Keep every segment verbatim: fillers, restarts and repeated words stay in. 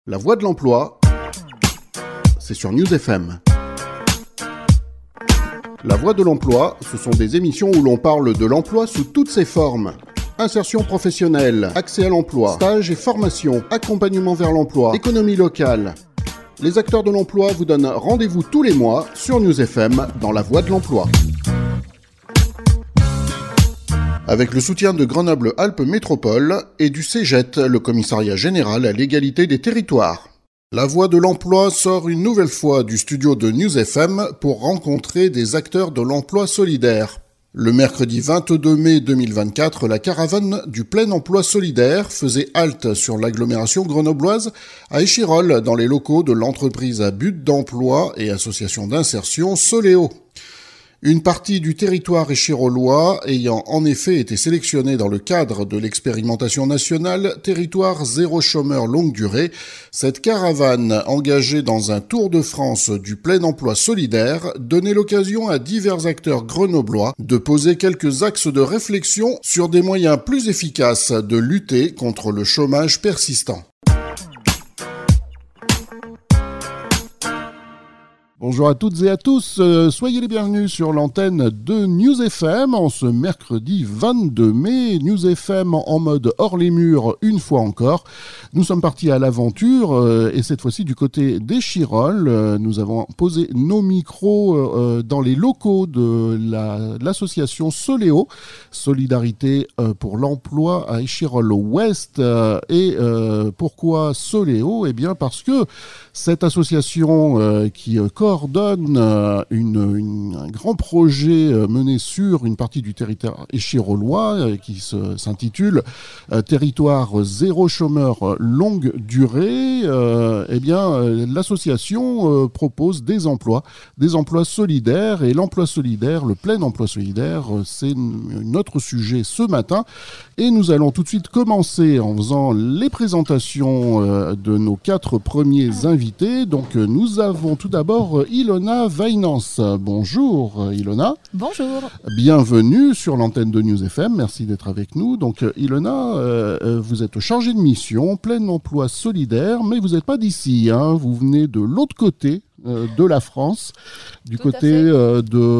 La voix de l'emploi, c'est sur News F M. La voix de l'emploi, ce sont des émissions où l'on parle de l'emploi sous toutes ses formes. Insertion professionnelle, accès à l'emploi, stage et formation, accompagnement vers l'emploi, économie locale. Les acteurs de l'emploi vous donnent rendez-vous tous les mois sur News F M dans La voix de l'emploi. Avec le soutien de Grenoble-Alpes Métropole et du C G E T, le Commissariat Général à l'égalité des territoires. La voix de l'emploi sort une nouvelle fois du studio de News F M pour rencontrer des acteurs de l'emploi solidaire. Le mercredi vingt-deux mai deux mille vingt-quatre, la caravane du plein emploi solidaire faisait halte sur l'agglomération grenobloise à Échirolles dans les locaux de l'entreprise à but d'emploi et association d'insertion Soléo. Une partie du territoire échirollois ayant en effet été sélectionnée dans le cadre de l'expérimentation nationale Territoire zéro chômeur longue durée, cette caravane engagée dans un tour de France du plein emploi solidaire donnait l'occasion à divers acteurs grenoblois de poser quelques axes de réflexion sur des moyens plus efficaces de lutter contre le chômage persistant. Bonjour à toutes et à tous, euh, soyez les bienvenus sur l'antenne de News F M en ce mercredi vingt-deux mai. News F M en mode hors les murs une fois encore. Nous sommes partis à l'aventure euh, et cette fois-ci du côté d'Échirolles. Euh, nous avons posé nos micros euh, dans les locaux de la, l'association Soléo, Solidarité euh, pour l'emploi à Échirolles-Ouest. Euh, et euh, pourquoi Soléo ? Eh bien parce que cette association euh, qui euh, coordonne euh, une, une, un grand projet euh, mené sur une partie du territoire échirollois euh, qui se, s'intitule euh, Territoire zéro chômeur longue durée. Euh, eh bien, euh, l'association euh, propose des emplois, des emplois solidaires, et l'emploi solidaire, le plein emploi solidaire, euh, c'est notre sujet ce matin. Et nous allons tout de suite commencer en faisant les présentations euh, de nos quatre premiers invités. Donc, euh, nous avons tout d'abord euh, Ilona Vainance. Bonjour euh, Ilona. Bonjour. Bienvenue sur l'antenne de News F M. Merci d'être avec nous. Donc, euh, Ilona, euh, vous êtes chargée de mission, plein emploi solidaire, mais vous n'êtes pas d'ici, hein. Vous venez de l'autre côté euh, de la France, du Tout côté euh,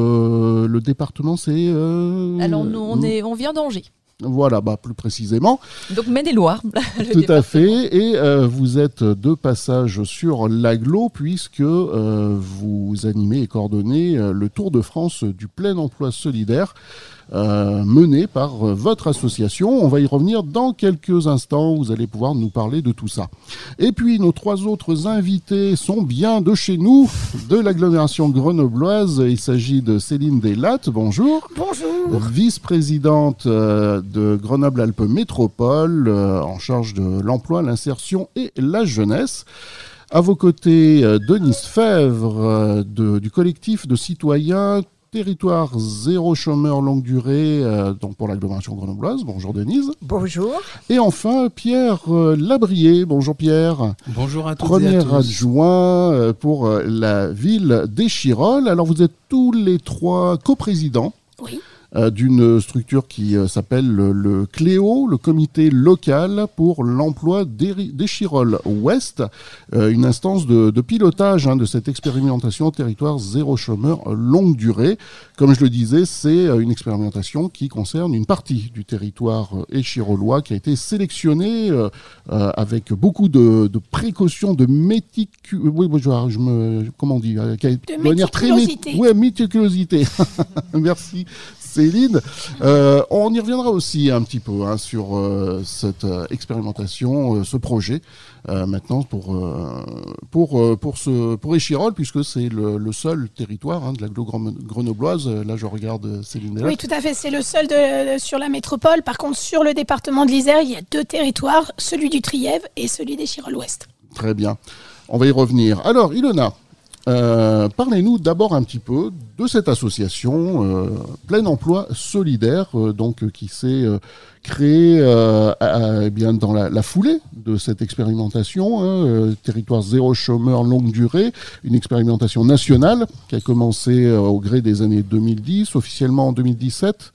de le département, c'est. Euh... Alors nous, on est, on vient d'Angers. Voilà, bah, plus précisément. Donc Maine-et-Loire. Tout à fait. Et euh, vous êtes de passage sur l'agglo puisque euh, vous animez et coordonnez euh, le Tour de France du plein emploi solidaire euh, mené par euh, votre association. On va y revenir dans quelques instants. Vous allez pouvoir nous parler de tout ça. Et puis nos trois autres invités sont bien de chez nous, de l'agglomération grenobloise. Il s'agit de Céline Deslattes. Bonjour. Bonjour. Vice-présidente euh, de Grenoble-Alpes Métropole, euh, en charge de l'emploi, l'insertion et la jeunesse. À vos côtés, euh, Denise Fèvre, euh, de, du collectif de citoyens Territoire zéro chômeur longue durée, euh, donc pour l'agglomération grenobloise. Bonjour Denise. Bonjour. Et enfin, Pierre euh, Labrier. Bonjour Pierre. Bonjour à tous. Premier et à tous. adjoint euh, pour euh, la ville d'Échirolles. Alors vous êtes tous les trois coprésidents. Oui. Euh, d'une structure qui euh, s'appelle le, le Cléo, le comité local pour l'emploi d'Échirolles-Ouest, euh, une instance de, de pilotage hein, de cette expérimentation territoire zéro chômeur longue durée. Comme je le disais, c'est euh, une expérimentation qui concerne une partie du territoire euh, échirollois qui a été sélectionnée euh, euh, avec beaucoup de, de précautions, de méticu... Oui, je, je me... Comment on dit euh, De méticulosité. Mé... Ouais, méticulosité. Merci. Céline, euh, on y reviendra aussi un petit peu hein, sur euh, cette euh, expérimentation, euh, ce projet euh, maintenant pour euh, pour euh, pour ce pour Échirolles puisque c'est le, le seul territoire hein, de l'agglo grenobloise. Là, je regarde Céline Deslattes. Oui, tout à fait. C'est le seul de, sur la métropole. Par contre, sur le département de l'Isère, il y a deux territoires, celui du Trièves et celui d'Échirolles-Ouest. Très bien. On va y revenir. Alors, Ilona. Euh, parlez-nous d'abord un petit peu de cette association euh, Plein Emploi Solidaire, euh, donc euh, qui s'est euh, créée euh, à, à, bien dans la, la foulée de cette expérimentation, hein, euh, Territoire zéro chômeur longue durée, une expérimentation nationale qui a commencé euh, au gré des années deux mille dix, officiellement en deux mille dix-sept.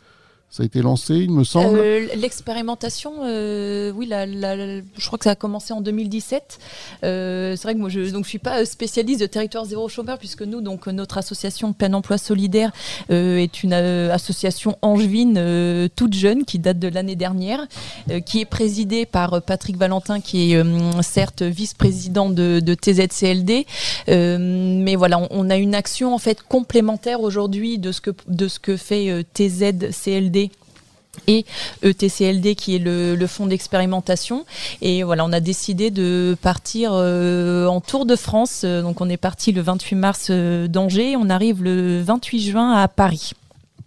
Ça a été lancé, il me semble. Euh, l'expérimentation, euh, oui, la, la, la, je crois que ça a commencé en deux mille dix-sept. Euh, c'est vrai que moi, je ne suis pas spécialiste de territoire zéro chômeur, puisque nous, donc, notre association Plein Emploi Solidaire euh, est une euh, association angevine euh, toute jeune qui date de l'année dernière, euh, qui est présidée par Patrick Valentin, qui est euh, certes vice-président de, de T Z C L D. Euh, mais voilà, on, on a une action en fait complémentaire aujourd'hui de ce que, de ce que fait euh, T Z C L D et E T C L D qui est le, le fonds d'expérimentation. Et voilà, on a décidé de partir euh, en Tour de France. Donc on est parti le vingt-huit mars euh, d'Angers, on arrive le vingt-huit juin à Paris. Pourquoi ?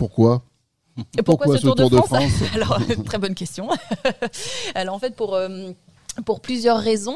Et pourquoi, pourquoi ce Tour, tour de, de France, France Alors, très bonne question. Alors en fait, pour... Euh, Pour plusieurs raisons.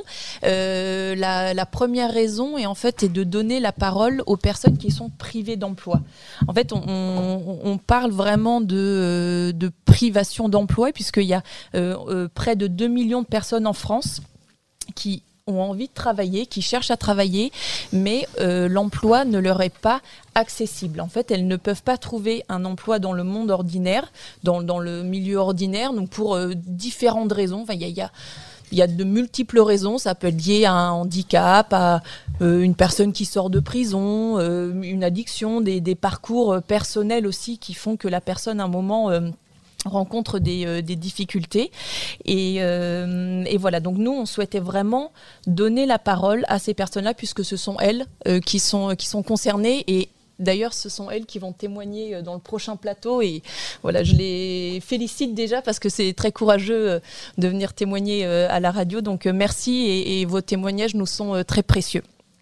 Euh, la, la première raison est en fait est de donner la parole aux personnes qui sont privées d'emploi. En fait, on, on, on parle vraiment de, de privation d'emploi puisqu'il y a euh, euh, près de deux millions de personnes en France qui ont envie de travailler, qui cherchent à travailler, mais euh, l'emploi ne leur est pas accessible. En fait, elles ne peuvent pas trouver un emploi dans le monde ordinaire, dans, dans le milieu ordinaire, donc pour euh, différentes raisons. Enfin, il y a, y a Il y a de multiples raisons, ça peut être lié à un handicap, à euh, une personne qui sort de prison, euh, une addiction, des, des parcours personnels aussi qui font que la personne à un moment euh, rencontre des, euh, des difficultés. Et, euh, et voilà, donc nous on souhaitait vraiment donner la parole à ces personnes-là puisque ce sont elles euh, qui sont, qui sont concernées et d'ailleurs, ce sont elles qui vont témoigner dans le prochain plateau et voilà, je les félicite déjà parce que c'est très courageux de venir témoigner à la radio. Donc merci et, et vos témoignages nous sont très précieux.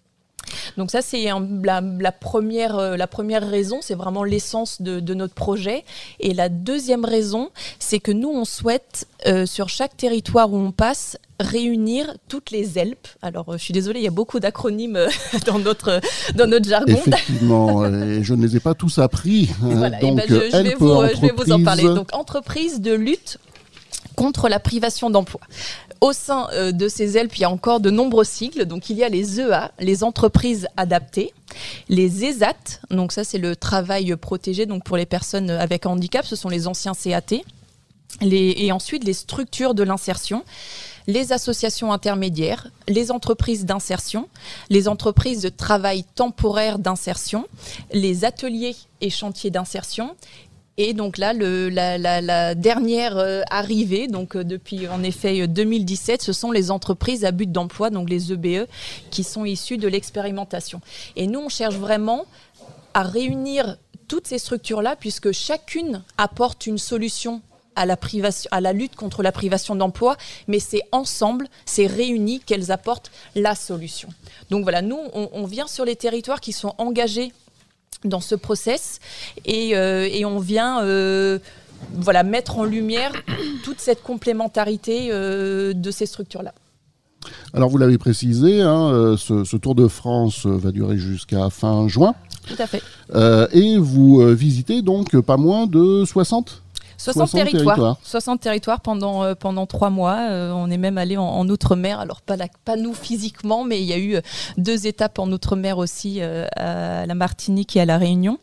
Donc ça, c'est un, la, la, première, la première raison, c'est vraiment l'essence de, de notre projet. Et la deuxième raison, c'est que nous, on souhaite, euh, sur chaque territoire où on passe, réunir toutes les E L P. Alors, euh, je suis désolée, il y a beaucoup d'acronymes euh, dans, notre, dans notre jargon. Effectivement, et je ne les ai pas tous appris. Voilà, donc, ben je, je, vais vous, je vais vous en parler. Donc, entreprise de lutte contre la privation d'emploi. Au sein euh, de ces E L P, il y a encore de nombreux sigles. Donc, il y a les E A, les entreprises adaptées, les E S A T, donc ça, c'est le travail protégé donc pour les personnes avec handicap, ce sont les anciens C A T, les, et ensuite les structures de l'insertion, les associations intermédiaires, les entreprises d'insertion, les entreprises de travail temporaire d'insertion, les ateliers et chantiers d'insertion. Et donc là, le, la, la, la dernière euh, arrivée, donc euh, depuis en effet deux mille dix-sept, ce sont les entreprises à but d'emploi, donc les E B E, qui sont issues de l'expérimentation. Et nous, on cherche vraiment à réunir toutes ces structures-là, puisque chacune apporte une solution à la, privation, à la lutte contre la privation d'emploi, mais c'est ensemble, c'est réuni qu'elles apportent la solution. Donc voilà, nous, on, on vient sur les territoires qui sont engagés dans ce process et, euh, et on vient euh, voilà, mettre en lumière toute cette complémentarité euh, de ces structures-là. Alors vous l'avez précisé, hein, ce, ce Tour de France va durer jusqu'à fin juin. Tout à fait. Euh, et vous euh, visitez donc pas moins de soixante soixante territoires. territoires. soixante territoires pendant, euh, pendant trois mois. Euh, on est même allé en, en Outre-mer. Alors, pas, la, pas nous physiquement, mais il y a eu deux étapes en Outre-mer aussi, euh, à la Martinique et à la Réunion.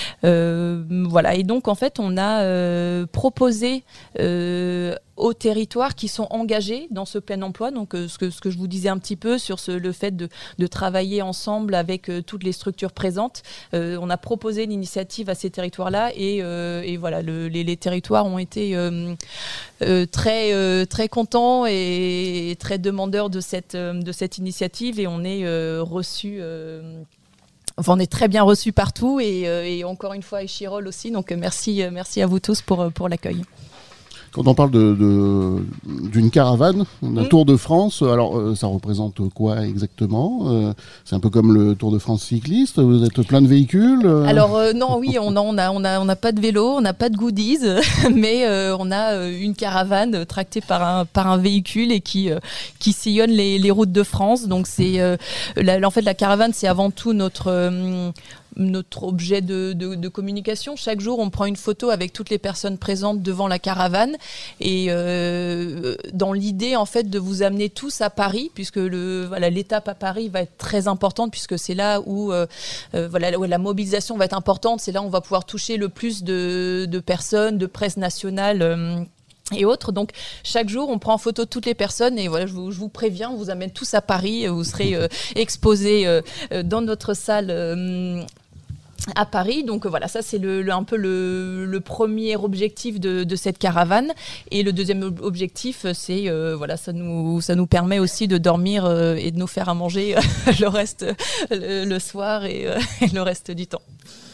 Euh, voilà. Et donc, en fait, on a euh, proposé euh, aux territoires qui sont engagés dans ce plein emploi, donc euh, ce, que, ce que je vous disais un petit peu sur ce, le fait de, de travailler ensemble avec euh, toutes les structures présentes. Euh, on a proposé l'initiative à ces territoires-là et, euh, et voilà, le, les, les territoires ont été euh, euh, très, euh, très contents et, et très demandeurs de cette, euh, de cette initiative et on est euh, reçus... Euh, Enfin, on est très bien reçus partout et, euh, et encore une fois à Échirolles aussi, donc merci, merci à vous tous pour, pour l'accueil. Quand on parle de, de, d'une caravane, d'un mmh. Tour de France, alors euh, ça représente quoi exactement euh, C'est un peu comme le Tour de France cycliste, vous êtes plein de véhicules euh... Alors euh, non, oui, on n'a on a, on a, on a pas de vélo, on n'a pas de goodies, mais euh, on a euh, une caravane tractée par un, par un véhicule et qui, euh, qui sillonne les, les routes de France. Donc c'est, euh, la, en fait la caravane c'est avant tout notre... Euh, notre objet de, de, de communication. Chaque jour, on prend une photo avec toutes les personnes présentes devant la caravane et euh, dans l'idée en fait de vous amener tous à Paris, puisque le, voilà, l'étape à Paris va être très importante, puisque c'est là où, euh, euh, voilà, où la mobilisation va être importante. C'est là où on va pouvoir toucher le plus de, de personnes, de presse nationale euh, et autres. Donc chaque jour on prend en photo toutes les personnes et voilà, je vous, je vous préviens, on vous amène tous à Paris, vous serez euh, exposés euh, dans notre salle euh, à Paris. Donc voilà, ça c'est le, le, un peu le, le premier objectif de, de cette caravane. Et le deuxième objectif, c'est euh, voilà, ça nous, ça nous permet aussi de dormir euh, et de nous faire à manger le reste le, le soir et, euh, et le reste du temps.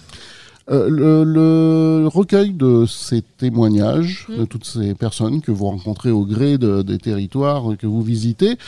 Euh, le, le recueil de ces témoignages, mmh. de toutes ces personnes que vous rencontrez au gré de, des territoires que vous visitez,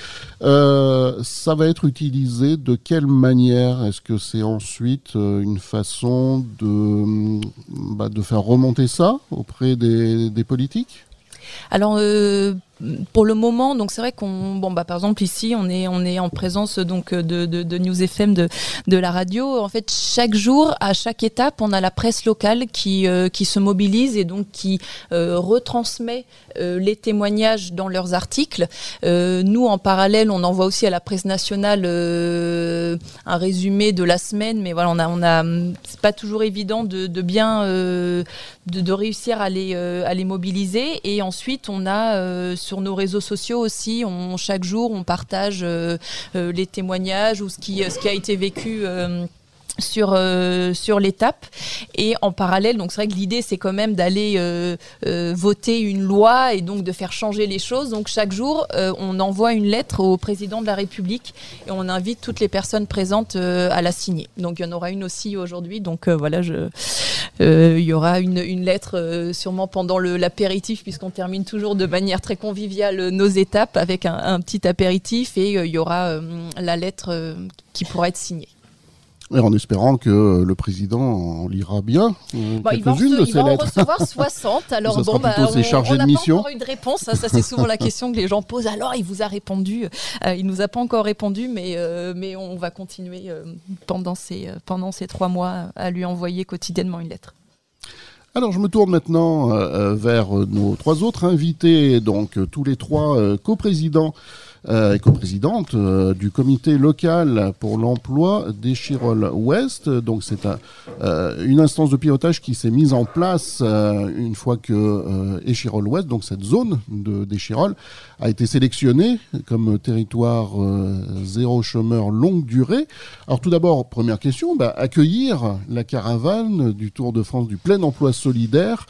euh, ça va être utilisé de quelle manière? Est-ce que c'est ensuite euh, une façon de, bah, de faire remonter ça auprès des, des politiques? Alors, euh, pour le moment, donc c'est vrai qu'on, bon bah par exemple ici, on est on est en présence donc de de, de News F M, de de la radio. En fait, chaque jour, à chaque étape, on a la presse locale qui euh, qui se mobilise et donc qui euh, retransmet euh, les témoignages dans leurs articles. Euh, nous, en parallèle, on envoie aussi à la presse nationale euh, un résumé de la semaine, mais voilà, on a on a c'est pas toujours évident de de bien euh, de, de réussir à les euh, à les mobiliser. Et ensuite, on a euh, sur nos réseaux sociaux aussi, on, chaque jour, on partage euh, euh, les témoignages ou ce qui, ce qui a été vécu euh, sur euh, sur l'étape. Et en parallèle, donc c'est vrai que l'idée c'est quand même d'aller euh, euh, voter une loi et donc de faire changer les choses. Donc chaque jour euh, on envoie une lettre au président de la République et on invite toutes les personnes présentes euh, à la signer. Donc il y en aura une aussi aujourd'hui. Donc euh, voilà, je euh, il y aura une une lettre euh, sûrement pendant le l'apéritif, puisqu'on termine toujours de manière très conviviale nos étapes avec un, un petit apéritif, et euh, il y aura euh, la lettre euh, qui pourra être signée. Et en espérant que le président en lira bien euh, bon, quelques-unes de il ces va en lettres. recevoir soixante. Alors ça bon, bah, on n'a pas encore eu de réponse. Ça, ça c'est souvent la question que les gens posent. Alors il vous a répondu? euh, Il nous a pas encore répondu, mais euh, mais on va continuer euh, pendant ces pendant ces trois mois à lui envoyer quotidiennement une lettre. Alors je me tourne maintenant euh, vers nos trois autres invités, donc tous les trois euh, coprésidents euh, et coprésidentes euh, du comité local pour l'emploi d'Échirolles-Ouest. Donc c'est un, euh, une instance de pilotage qui s'est mise en place euh, une fois que euh, Échirolles-Ouest, donc cette zone de, d'Échirolles, a été sélectionnée comme territoire euh, zéro chômeur longue durée. Alors tout d'abord, première question, bah, accueillir la caravane du Tour de France du plein emploi solidaire.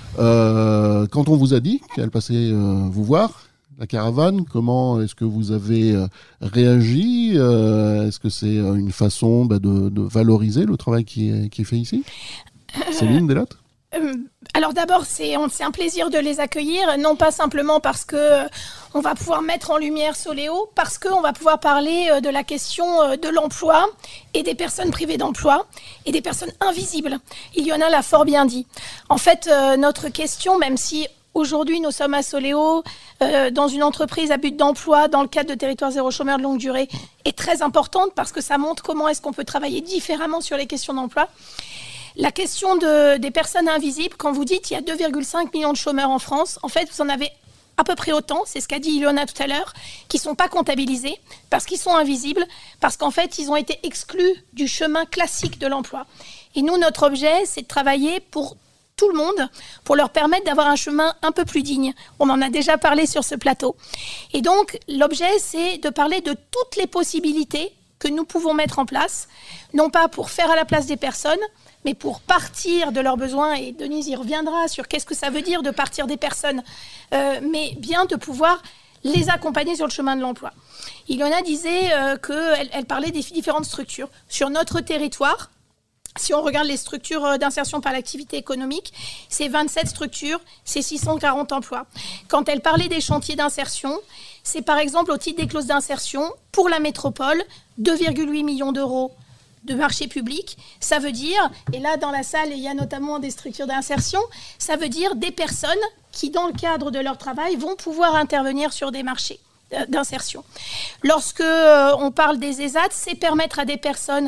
Euh, quand on vous a dit qu'elle passait euh, vous voir, la caravane, comment est-ce que vous avez euh, réagi euh, Est-ce que c'est une façon bah, de, de valoriser le travail qui est, qui est fait ici euh, Céline Delotte euh, Alors d'abord, c'est, on, c'est un plaisir de les accueillir, non pas simplement parce que euh, on va pouvoir mettre en lumière Soléo, parce qu'on va pouvoir parler euh, de la question euh, de l'emploi et des personnes privées d'emploi et des personnes invisibles. Iliona l'a fort bien dit. En fait, euh, notre question, même si aujourd'hui, nous sommes à Soléo, euh, dans une entreprise à but d'emploi, dans le cadre de territoire zéro chômeur de longue durée, est très importante parce que ça montre comment est-ce qu'on peut travailler différemment sur les questions d'emploi. La question de, des personnes invisibles, quand vous dites qu'il y a deux virgule cinq millions de chômeurs en France, en fait, vous en avez à peu près autant, c'est ce qu'a dit Iliona tout à l'heure, qui ne sont pas comptabilisés parce qu'ils sont invisibles, parce qu'en fait, ils ont été exclus du chemin classique de l'emploi. Et nous, notre objet, c'est de travailler pour tout le monde, pour leur permettre d'avoir un chemin un peu plus digne. On en a déjà parlé sur ce plateau. Et donc, l'objet, c'est de parler de toutes les possibilités que nous pouvons mettre en place, non pas pour faire à la place des personnes, mais pour partir de leurs besoins, et Denise y reviendra sur qu'est-ce que ça veut dire de partir des personnes, euh, mais bien de pouvoir les accompagner sur le chemin de l'emploi. Iliona disait euh, qu'elle elle parlait des différentes structures. Sur notre territoire, si on regarde les structures d'insertion par l'activité économique, c'est vingt-sept structures, c'est six cent quarante emplois. Quand elle parlait des chantiers d'insertion, c'est par exemple au titre des clauses d'insertion, pour la métropole, deux virgule huit millions d'euros de marché public. Ça veut dire, et là dans la salle il y a notamment des structures d'insertion, ça veut dire des personnes qui dans le cadre de leur travail vont pouvoir intervenir sur des marchés d'insertion. Lorsque euh, on parle des E S A T, c'est permettre à des personnes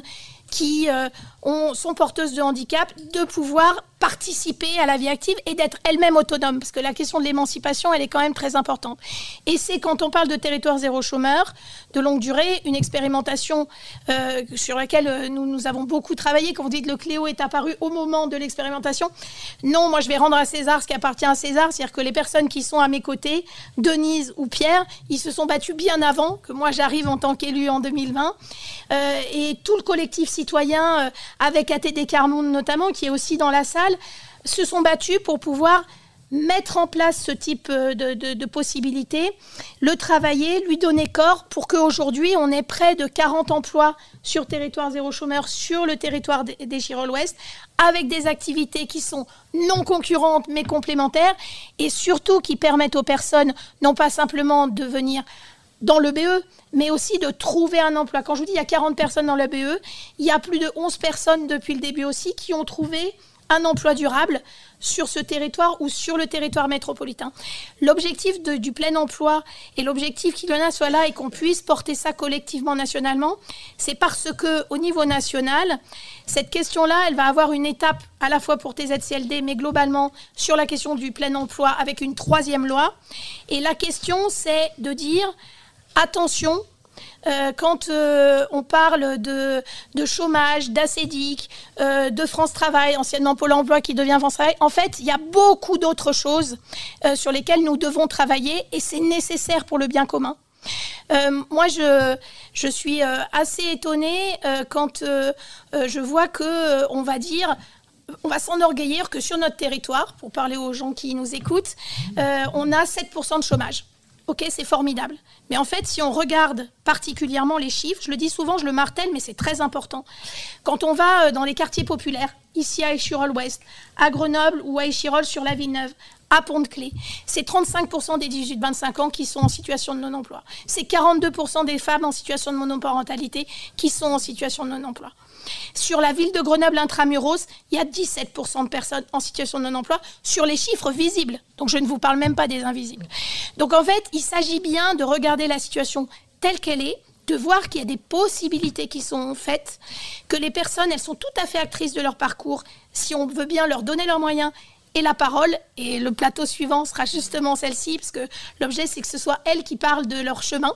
qui euh, ont, sont porteuses de handicap de pouvoir participer à la vie active et d'être elles-mêmes autonomes, parce que la question de l'émancipation, elle est quand même très importante. Et c'est quand on parle de territoire zéro chômeur, de longue durée, une expérimentation euh, sur laquelle nous, nous avons beaucoup travaillé. Quand vous dites que le Cléo est apparu au moment de l'expérimentation, non, moi je vais rendre à César ce qui appartient à César, c'est-à-dire que les personnes qui sont à mes côtés, Denise ou Pierre, ils se sont battus bien avant que moi j'arrive en tant qu'élue en deux mille vingt, euh, et tout le collectif citoyen, euh, avec A T D Carmonde notamment, qui est aussi dans la salle, se sont battus pour pouvoir mettre en place ce type de, de, de possibilités, le travailler, lui donner corps pour qu'aujourd'hui on ait près de quarante emplois sur territoire zéro chômeur, sur le territoire des, des Girolles-Ouest, avec des activités qui sont non concurrentes mais complémentaires et surtout qui permettent aux personnes non pas simplement de venir dans le B E, mais aussi de trouver un emploi. Quand je vous dis il y a quarante personnes dans le B E, il y a plus de onze personnes depuis le début aussi qui ont trouvé un emploi durable sur ce territoire ou sur le territoire métropolitain. L'objectif de, du plein emploi et l'objectif qu'il y en a soit là et qu'on puisse porter ça collectivement nationalement, c'est parce qu'au niveau national, cette question-là, elle va avoir une étape à la fois pour T Z C L D, mais globalement sur la question du plein emploi avec une troisième loi. Et la question, c'est de dire, attention, Euh, quand euh, on parle de, de chômage, d'ACEDIC, euh, de France Travail, anciennement Pôle emploi qui devient France Travail, en fait, il y a beaucoup d'autres choses euh, sur lesquelles nous devons travailler et c'est nécessaire pour le bien commun. Euh, moi, je, je suis euh, assez étonnée euh, quand euh, euh, je vois qu'on euh, va dire... On va s'enorgueillir que sur notre territoire, pour parler aux gens qui nous écoutent, euh, on a sept pour cent de chômage. Ok, c'est formidable. Mais en fait, si on regarde particulièrement les chiffres, je le dis souvent, je le martèle, mais c'est très important. Quand on va dans les quartiers populaires, ici à Échirolles-Ouest, à Grenoble ou à Échirolles sur la Villeneuve, à Pont-de-Clé, c'est trente-cinq pour cent des dix-huit vingt-cinq ans qui sont en situation de non-emploi. C'est quarante-deux pour cent des femmes en situation de monoparentalité qui sont en situation de non-emploi. Sur la ville de Grenoble intramuros, il y a dix-sept pour cent de personnes en situation de non-emploi sur les chiffres visibles. Donc je ne vous parle même pas des invisibles. Donc en fait, il s'agit bien de regarder la situation telle qu'elle est, de voir qu'il y a des possibilités qui sont faites, que les personnes, elles sont tout à fait actrices de leur parcours, si on veut bien leur donner leurs moyens et la parole. Et le plateau suivant sera justement celle-ci, parce que l'objet, c'est que ce soit elles qui parlent de leur chemin.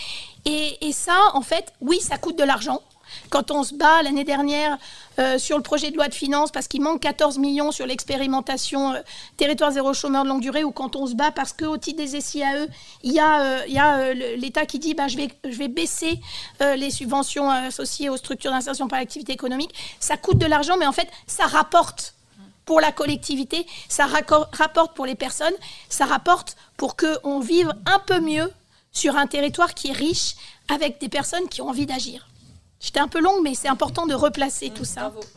Et, et ça, en fait, oui, ça coûte de l'argent. Quand on se bat l'année dernière euh, sur le projet de loi de finances parce qu'il manque quatorze millions sur l'expérimentation euh, territoire zéro chômeur de longue durée, ou quand on se bat parce qu'au titre des S I A E, il y a, euh, il y a euh, l'État qui dit bah, je, vais, je vais baisser euh, les subventions associées aux structures d'insertion par l'activité économique, ça coûte de l'argent, mais en fait, ça rapporte pour la collectivité, ça rapporte pour les personnes, ça rapporte pour qu'on vive un peu mieux sur un territoire qui est riche avec des personnes qui ont envie d'agir. J'étais un peu longue, mais c'est important de replacer mmh, tout ça. Bravo.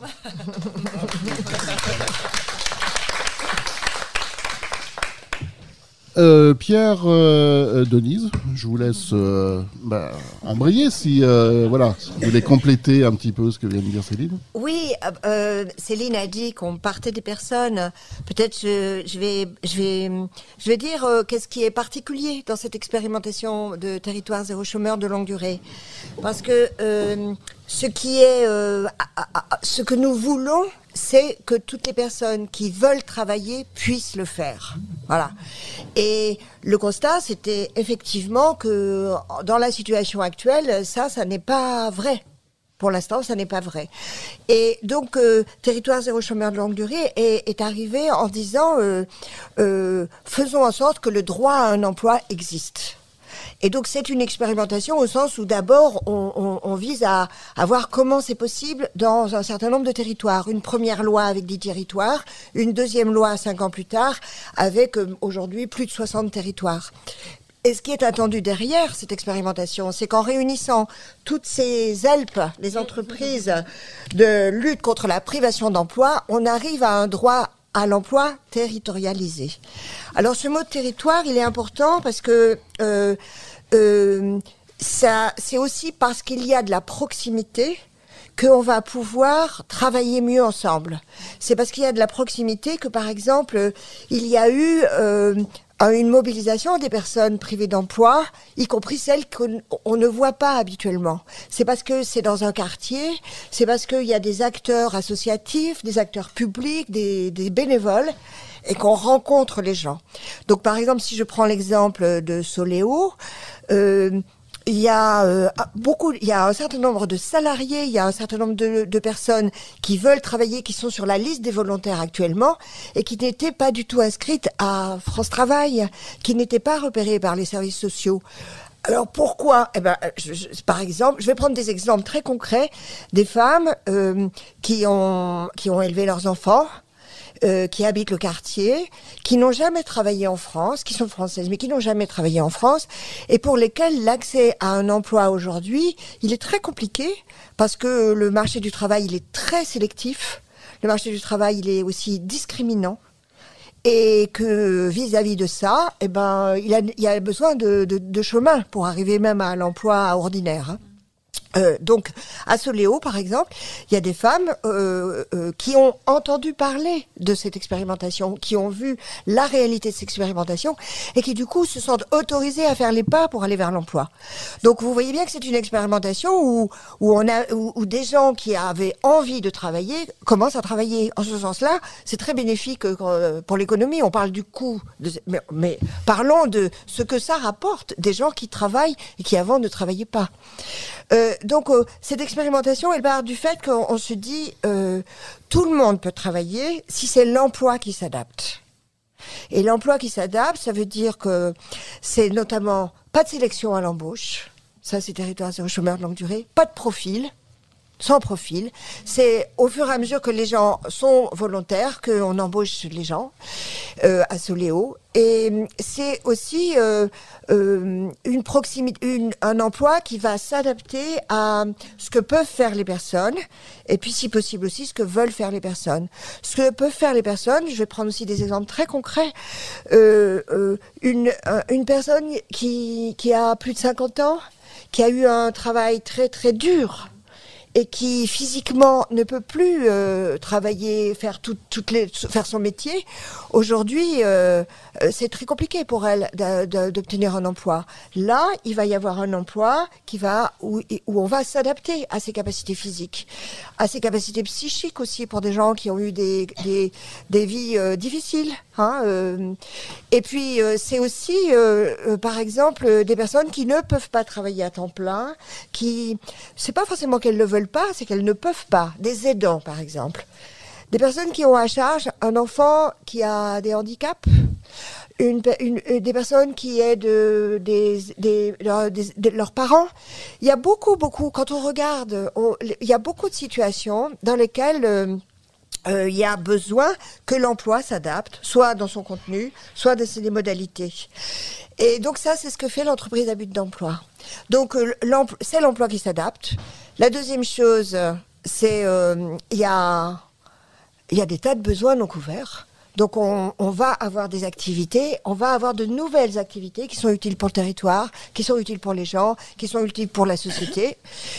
Euh, Pierre, euh, Denise, je vous laisse euh, bah, embrayer si, euh, voilà, si vous voulez compléter un petit peu ce que vient de dire Céline. Oui, euh, Céline a dit qu'on partait des personnes. Peut-être je, je vais, je vais, je vais dire euh, qu'est-ce qui est particulier dans cette expérimentation de territoire zéro chômeur de longue durée, parce que euh, ce qui est, euh, à, à, à, ce que nous voulons, c'est que toutes les personnes qui veulent travailler puissent le faire. Voilà. Et le constat, c'était effectivement que dans la situation actuelle, ça, ça n'est pas vrai. Pour l'instant, ça n'est pas vrai. Et donc, euh, territoire zéro chômeur de longue durée est, est arrivé en disant euh, euh, faisons en sorte que le droit à un emploi existe. Et donc c'est une expérimentation au sens où d'abord on, on, on vise à, à voir comment c'est possible dans un certain nombre de territoires. Une première loi avec dix territoires, une deuxième loi cinq ans plus tard avec euh, aujourd'hui plus de soixante territoires. Et ce qui est attendu derrière cette expérimentation, c'est qu'en réunissant toutes ces Alpes, les entreprises de lutte contre la privation d'emploi, on arrive à un droit à l'emploi territorialisé. Alors ce mot territoire, il est important parce que euh, euh, ça, c'est aussi parce qu'il y a de la proximité qu'on va pouvoir travailler mieux ensemble. C'est parce qu'il y a de la proximité que, par exemple, il y a eu euh, à une mobilisation des personnes privées d'emploi, y compris celles qu'on on ne voit pas habituellement. C'est parce que c'est dans un quartier, c'est parce qu'il y a des acteurs associatifs, des acteurs publics, des, des bénévoles, et qu'on rencontre les gens. Donc par exemple, si je prends l'exemple de Soléo, euh, il y a euh, beaucoup, il y a un certain nombre de salariés, il y a un certain nombre de, de personnes qui veulent travailler, qui sont sur la liste des volontaires actuellement et qui n'étaient pas du tout inscrites à France Travail, qui n'étaient pas repérées par les services sociaux. Alors pourquoi ? Eh ben, je, je, par exemple, je vais prendre des exemples très concrets des femmes euh, qui ont qui ont élevé leurs enfants. Euh, qui habitent le quartier, qui n'ont jamais travaillé en France, qui sont françaises, mais qui n'ont jamais travaillé en France, et pour lesquelles l'accès à un emploi aujourd'hui, il est très compliqué, parce que le marché du travail, il est très sélectif, le marché du travail, il est aussi discriminant, et que vis-à-vis de ça, eh ben, il, a, il y a besoin de, de, de chemin pour arriver même à l'emploi ordinaire, hein. Euh, donc, à Soléo, par exemple, il y a des femmes euh, euh, qui ont entendu parler de cette expérimentation, qui ont vu la réalité de cette expérimentation et qui, du coup, se sentent autorisées à faire les pas pour aller vers l'emploi. Donc, vous voyez bien que c'est une expérimentation où, où, on a, où, où des gens qui avaient envie de travailler commencent à travailler. En ce sens-là, c'est très bénéfique euh, pour l'économie. On parle du coût, de, mais, mais parlons de ce que ça rapporte des gens qui travaillent et qui, avant, ne travaillaient pas. Euh, donc euh, cette expérimentation, elle part du fait qu'on on se dit euh, tout le monde peut travailler si c'est l'emploi qui s'adapte. Et l'emploi qui s'adapte, ça veut dire que c'est notamment pas de sélection à l'embauche, ça c'est territoire zéro chômeur de longue durée, pas de profil, sans profil. C'est au fur et à mesure que les gens sont volontaires qu'on embauche les gens euh, à Soléo. Et c'est aussi euh, euh, une proximité, une, un emploi qui va s'adapter à ce que peuvent faire les personnes, et puis si possible aussi ce que veulent faire les personnes. Ce que peuvent faire les personnes, je vais prendre aussi des exemples très concrets. Euh, euh, une, une personne qui, qui a plus de cinquante ans, qui a eu un travail très très dur, et qui physiquement ne peut plus euh, travailler, faire tout, toutes les, faire son métier, aujourd'hui, euh, c'est très compliqué pour elle de, de, d'obtenir un emploi. Là, il va y avoir un emploi qui va où, où on va s'adapter à ses capacités physiques, à ses capacités psychiques aussi pour des gens qui ont eu des des, des vies euh, difficiles. Hein, euh, et puis euh, c'est aussi, euh, euh, par exemple, des personnes qui ne peuvent pas travailler à temps plein, qui c'est pas forcément qu'elles le veulent pas, c'est qu'elles ne peuvent pas. Des aidants, par exemple. Des personnes qui ont à charge un enfant qui a des handicaps, une, une, des personnes qui aident des, des, des, des, des, leurs parents. Il y a beaucoup, beaucoup, quand on regarde, on, il y a beaucoup de situations dans lesquelles euh, euh, il y a besoin que l'emploi s'adapte, soit dans son contenu, soit dans ses modalités. Et donc ça, c'est ce que fait l'entreprise à but d'emploi. Donc euh, l'emploi, c'est l'emploi qui s'adapte. La deuxième chose, c'est euh, il y a il y a des tas de besoins non couverts. Donc on, on va avoir des activités, on va avoir de nouvelles activités qui sont utiles pour le territoire, qui sont utiles pour les gens, qui sont utiles pour la société.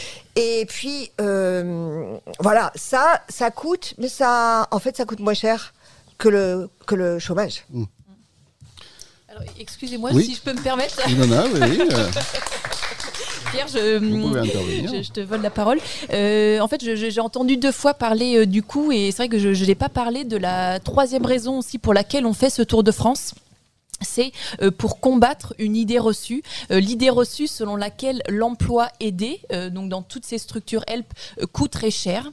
Et puis euh, voilà, ça ça coûte, mais ça en fait ça coûte moins cher que le que le chômage. Mmh. Alors, excusez-moi oui. si je peux me permettre. Non, non, oui, oui. Euh... Pierre, je, je, je te vole la parole. Euh, en fait, je, je, j'ai entendu deux fois parler euh, du coup, et c'est vrai que je n'ai pas parlé de la troisième raison aussi pour laquelle on fait ce Tour de France. C'est euh, pour combattre une idée reçue, euh, l'idée reçue selon laquelle l'emploi aidé, euh, donc dans toutes ces structures help, euh, coûte très cher.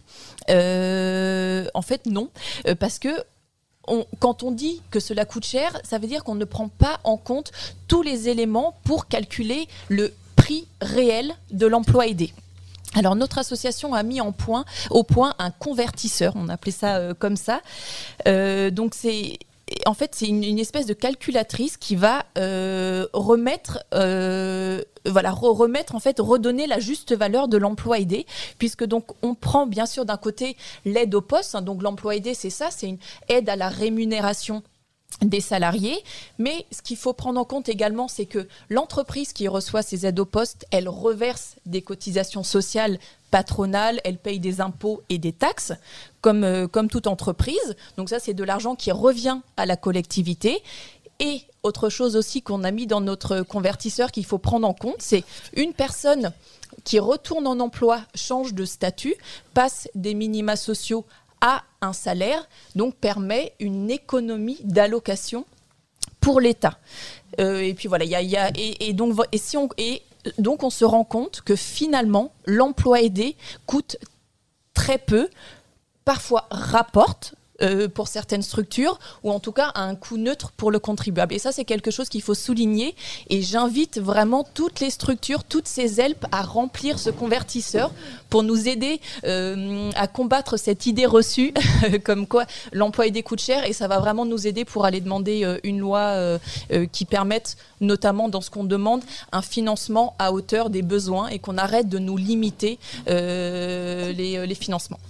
Euh, en fait, non, euh, parce que On, quand on dit que cela coûte cher, ça veut dire qu'on ne prend pas en compte tous les éléments pour calculer le prix réel de l'emploi aidé. Alors notre association a mis en point, au point un convertisseur, on appelait ça euh, comme ça. Euh, donc c'est en fait c'est une, une espèce de calculatrice qui va euh, remettre, euh, voilà, re- remettre en fait redonner la juste valeur de l'emploi aidé, puisque donc on prend bien sûr d'un côté l'aide au poste, hein, donc l'emploi aidé c'est ça, c'est une aide à la rémunération des salariés, mais ce qu'il faut prendre en compte également, c'est que l'entreprise qui reçoit ces aides au poste, elle reverse des cotisations sociales patronales, elle paye des impôts et des taxes, comme, euh, comme toute entreprise. Donc ça, c'est de l'argent qui revient à la collectivité. Et autre chose aussi qu'on a mis dans notre convertisseur qu'il faut prendre en compte, c'est une personne qui retourne en emploi, change de statut, passe des minima sociaux à un salaire, donc permet une économie d'allocation pour l'État. Euh, et puis voilà, il y a, y a et, et donc et si on et donc on se rend compte que finalement l'emploi aidé coûte très peu, parfois rapporte. Euh, pour certaines structures, ou en tout cas à un coût neutre pour le contribuable. Et ça, c'est quelque chose qu'il faut souligner. Et j'invite vraiment toutes les structures, toutes ces helps à remplir ce convertisseur pour nous aider euh, à combattre cette idée reçue comme quoi l'emploi aidé coûte cher. Et ça va vraiment nous aider pour aller demander euh, une loi euh, euh, qui permette, notamment dans ce qu'on demande, un financement à hauteur des besoins et qu'on arrête de nous limiter euh, les, les financements.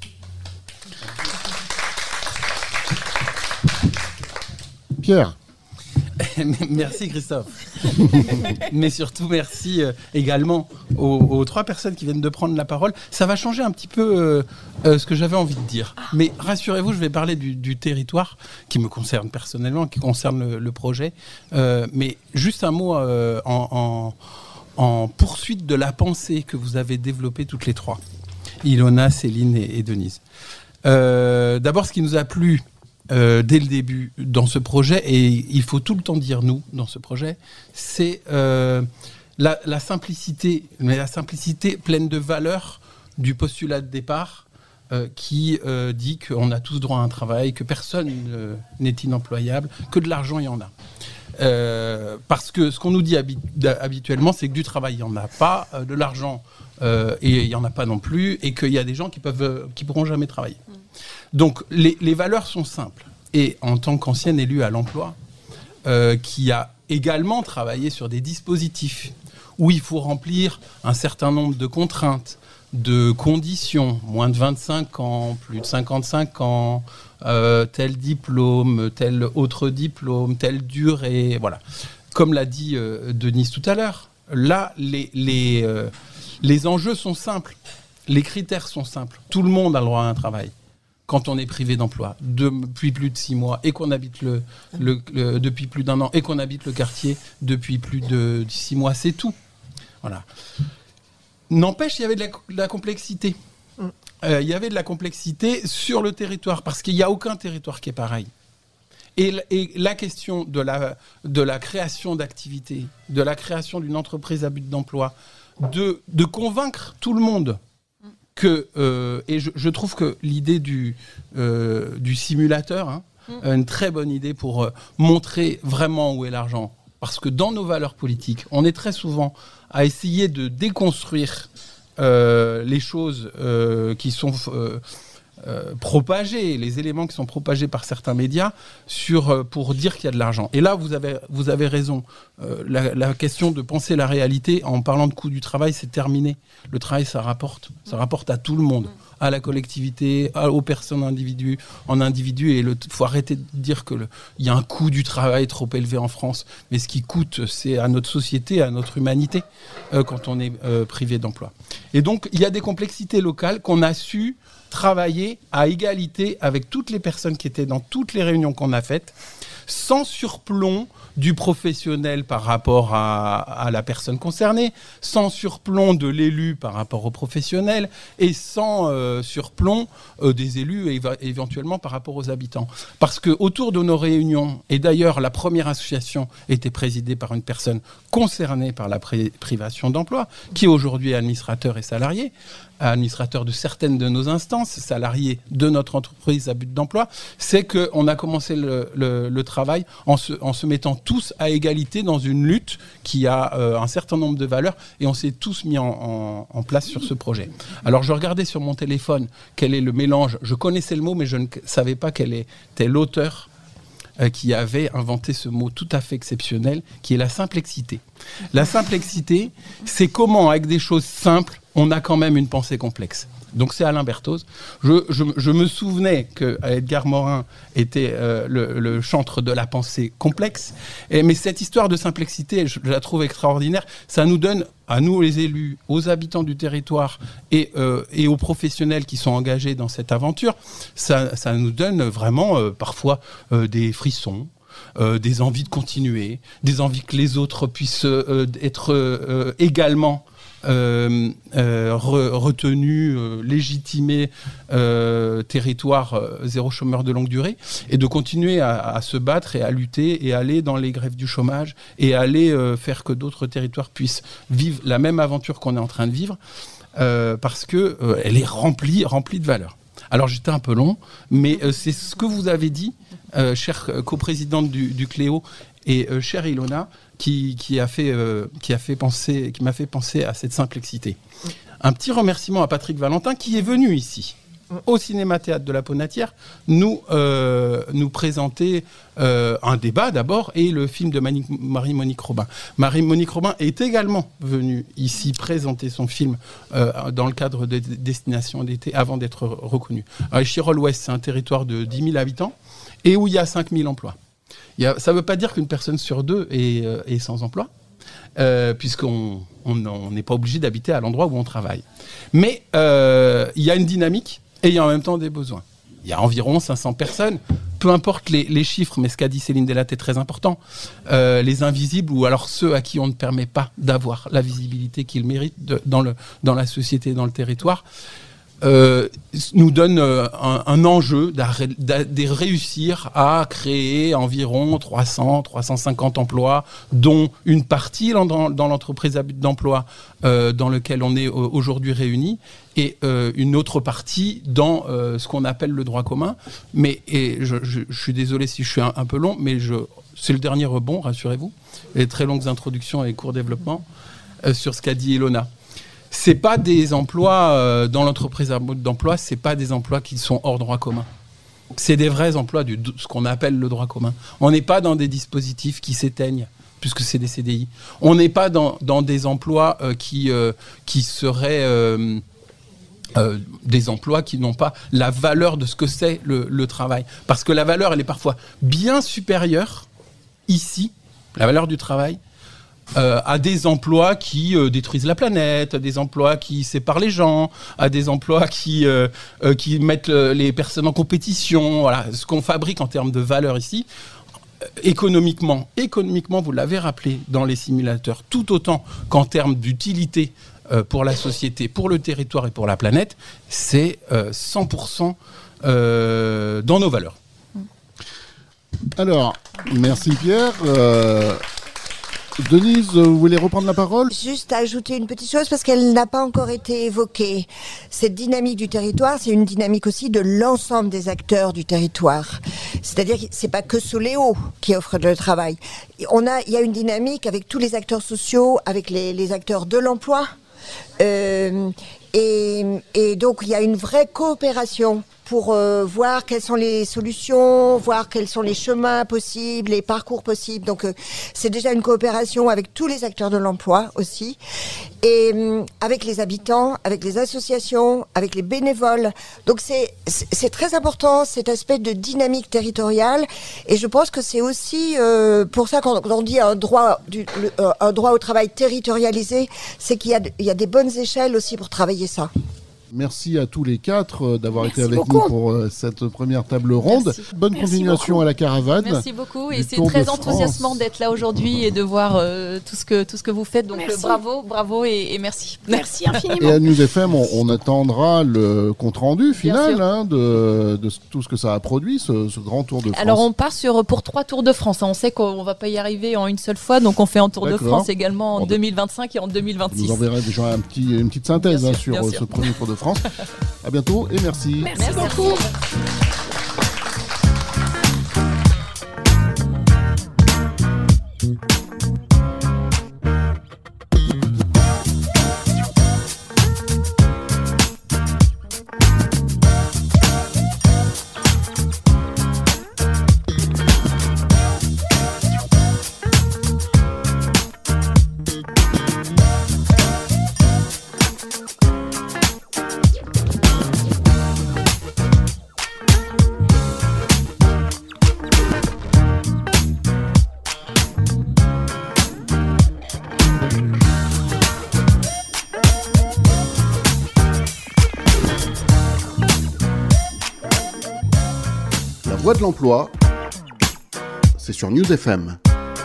Pierre. Merci Christophe. Mais surtout merci euh, également aux, aux trois personnes qui viennent de prendre la parole. Ça va changer un petit peu euh, euh, ce que j'avais envie de dire. Mais rassurez-vous, je vais parler du, du territoire qui me concerne personnellement, qui concerne le, le projet. Euh, mais juste un mot euh, en, en, en poursuite de la pensée que vous avez développée toutes les trois. Ilona, Céline et, et Denise. Euh, d'abord, ce qui nous a plu Euh, dès le début dans ce projet, et il faut tout le temps dire nous dans ce projet, c'est euh, la, la simplicité, mais la simplicité pleine de valeur du postulat de départ euh, qui euh, dit qu'on a tous droit à un travail, que personne euh, n'est inemployable, que de l'argent il y en a. Euh, parce que ce qu'on nous dit habi- habituellement, c'est que du travail il n'y en a pas, euh, de l'argent euh, et il n'y en a pas non plus, et qu'il y a des gens qui peuvent, euh, qui pourront jamais travailler. Mmh. Donc les, les valeurs sont simples. Et en tant qu'ancienne élue à l'emploi, euh, qui a également travaillé sur des dispositifs où il faut remplir un certain nombre de contraintes, de conditions, moins de vingt-cinq ans, plus de cinquante-cinq ans, euh, tel diplôme, tel autre diplôme, telle durée, voilà. Comme l'a dit euh, Denise tout à l'heure, là, les, les, euh, les enjeux sont simples, les critères sont simples. Tout le monde a le droit à un travail. Quand on est privé d'emploi depuis plus de six mois et qu'on habite le, le, le depuis plus d'un an et qu'on habite le quartier depuis plus de six mois, c'est tout. Voilà. N'empêche, il y avait de la, de la complexité. Euh, il y avait de la complexité sur le territoire parce qu'il n'y a aucun territoire qui est pareil. Et, et la question de la, de la création d'activités, de la création d'une entreprise à but d'emploi, de, de convaincre tout le monde que, euh, et je, je trouve que l'idée du, euh, du simulateur, hein, mmh. une très bonne idée pour euh, montrer vraiment où est l'argent. Parce que dans nos valeurs politiques, on est très souvent à essayer de déconstruire euh, les choses euh, qui sont euh, euh, propagées, les éléments qui sont propagés par certains médias sur, euh, pour dire qu'il y a de l'argent. Et là, vous avez, vous avez raison. Euh, la, la question de penser la réalité en parlant de coût du travail, c'est terminé. Le travail, ça rapporte. Ça rapporte à tout le monde, à la collectivité, à, aux personnes individues, en individu. Et il faut arrêter de dire qu'il y a un coût du travail trop élevé en France. Mais ce qui coûte, c'est à notre société, à notre humanité, euh, quand on est euh, privé d'emploi. Et donc, il y a des complexités locales qu'on a su travailler à égalité avec toutes les personnes qui étaient dans toutes les réunions qu'on a faites, sans surplomb du professionnel par rapport à, à la personne concernée, sans surplomb de l'élu par rapport au professionnel et sans euh, surplomb euh, des élus et éva- éventuellement par rapport aux habitants. Parce que autour de nos réunions, et d'ailleurs la première association était présidée par une personne concernée par la pré- privation d'emploi, qui aujourd'hui est administrateur et salarié, administrateur de certaines de nos instances, salarié de notre entreprise à but d'emploi, c'est qu'on a commencé le, le, le travail en se, en se mettant tous à égalité dans une lutte qui a euh, un certain nombre de valeurs et on s'est tous mis en, en, en place sur ce projet. Alors je regardais sur mon téléphone quel est le mélange, je connaissais le mot mais je ne savais pas quel était l'auteur euh, qui avait inventé ce mot tout à fait exceptionnel qui est la simplexité. La simplexité, c'est comment avec des choses simples on a quand même une pensée complexe. Donc c'est Alain Berthoz. Je, je, je me souvenais que Edgar Morin était euh, le, le chantre de la pensée complexe. Et, mais cette histoire de simplexité, je, je la trouve extraordinaire. Ça nous donne, à nous les élus, aux habitants du territoire et, euh, et aux professionnels qui sont engagés dans cette aventure, ça, ça nous donne vraiment euh, parfois euh, des frissons. euh, des envies de continuer, des envies que les autres puissent euh, être euh, également Euh, euh, re, retenu, euh, légitimé euh, territoire euh, zéro chômeur de longue durée, et de continuer à, à se battre et à lutter et aller dans les grèves du chômage et aller euh, faire que d'autres territoires puissent vivre la même aventure qu'on est en train de vivre, euh, parce que euh, elle est remplie, remplie de valeurs. Alors j'étais un peu long, mais euh, c'est ce que vous avez dit, euh, chère coprésidente du, du Cléo et euh, chère Ilona, Qui, qui a fait, euh, qui a fait penser, qui m'a fait penser à cette simplexité. Un petit remerciement à Patrick Valentin qui est venu ici, au Cinéma-Théâtre de la Ponatière, nous, euh, nous présenter euh, un débat d'abord et le film de Mani- Marie-Monique Robin. Marie-Monique Robin est également venue ici présenter son film euh, dans le cadre de Destination d'été avant d'être reconnue. Chirol-Ouest, c'est un territoire de dix mille habitants et où il y a cinq mille emplois. Il y a, ça ne veut pas dire qu'une personne sur deux est, euh, est sans emploi, euh, puisqu'on n'est pas obligé d'habiter à l'endroit où on travaille. Mais euh, il y a une dynamique et il y a en même temps des besoins. Il y a environ cinq cents personnes, peu importe les, les chiffres, mais ce qu'a dit Céline Delatte est très important. Euh, les invisibles, ou alors ceux à qui on ne permet pas d'avoir la visibilité qu'ils méritent de, dans, le, dans la société, dans le territoire, Euh, nous donne euh, un, un enjeu de réussir à créer environ trois cents, trois cent cinquante emplois, dont une partie dans, dans l'entreprise à but d'emploi euh, dans lequel on est aujourd'hui réunis, et euh, une autre partie dans euh, ce qu'on appelle le droit commun. Mais et je, je, je suis désolé si je suis un, un peu long, mais je, c'est le dernier rebond, rassurez-vous. Les très longues introductions et courts développements euh, sur ce qu'a dit Ilona. C'est pas des emplois euh, dans l'entreprise à mode d'emploi, c'est pas des emplois qui sont hors droit commun. C'est des vrais emplois de ce qu'on appelle le droit commun. On n'est pas dans des dispositifs qui s'éteignent, puisque c'est des C D I. On n'est pas dans, dans des emplois euh, qui, euh, qui seraient euh, euh, des emplois qui n'ont pas la valeur de ce que c'est le, le travail. Parce que la valeur, elle est parfois bien supérieure, ici, la valeur du travail, Euh, à des emplois qui euh, détruisent la planète, à des emplois qui séparent les gens, à des emplois qui, euh, euh, qui mettent euh, les personnes en compétition. Voilà, ce qu'on fabrique en termes de valeur ici, euh, économiquement, économiquement, vous l'avez rappelé dans les simulateurs, tout autant qu'en termes d'utilité euh, pour la société, pour le territoire et pour la planète, c'est euh, cent pour cent euh, dans nos valeurs. Alors, merci Pierre. Euh... Denise, vous voulez reprendre la parole ? Juste ajouter une petite chose parce qu'elle n'a pas encore été évoquée. Cette dynamique du territoire, c'est une dynamique aussi de l'ensemble des acteurs du territoire. C'est-à-dire que c'est pas que Soléo qui offre le travail. On a, il y a une dynamique avec tous les acteurs sociaux, avec les, les acteurs de l'emploi. Euh, et, et donc il y a une vraie coopération pour euh, voir quelles sont les solutions, voir quels sont les chemins possibles, les parcours possibles. Donc euh, c'est déjà une coopération avec tous les acteurs de l'emploi aussi, et euh, avec les habitants, avec les associations, avec les bénévoles. Donc c'est c'est très important cet aspect de dynamique territoriale, et je pense que c'est aussi euh, pour ça quand on dit un droit du le, euh, un droit au travail territorialisé, c'est qu'il y a il y a des bonnes échelles aussi pour travailler ça. Merci à tous les quatre d'avoir été avec beaucoup. nous pour euh, cette première table ronde. Merci. Bonne Merci continuation beaucoup. à la caravane. Merci beaucoup, et du c'est Tour très de enthousiasmant France. d'être là aujourd'hui et de voir euh, tout ce que tout ce que vous faites. Donc Merci. le bravo, bravo et, et merci. Merci Et infiniment. à News F M, on, on attendra le compte-rendu final sûr. hein, de, de tout ce que ça a produit, ce, ce grand Tour de France. Alors on part sur pour trois tours de France. On sait qu'on va pas y arriver en une seule fois, donc on fait un tour de D'accord. France également en Bon, deux mille vingt-cinq et en deux mille Vous vingt-six. nous enverrez déjà un petit, une petite synthèse Bien hein, sûr, sur bien euh, sûr. ce premier Tour de France. À bientôt et merci. Merci, beaucoup. La voix de l'emploi, c'est sur News F M.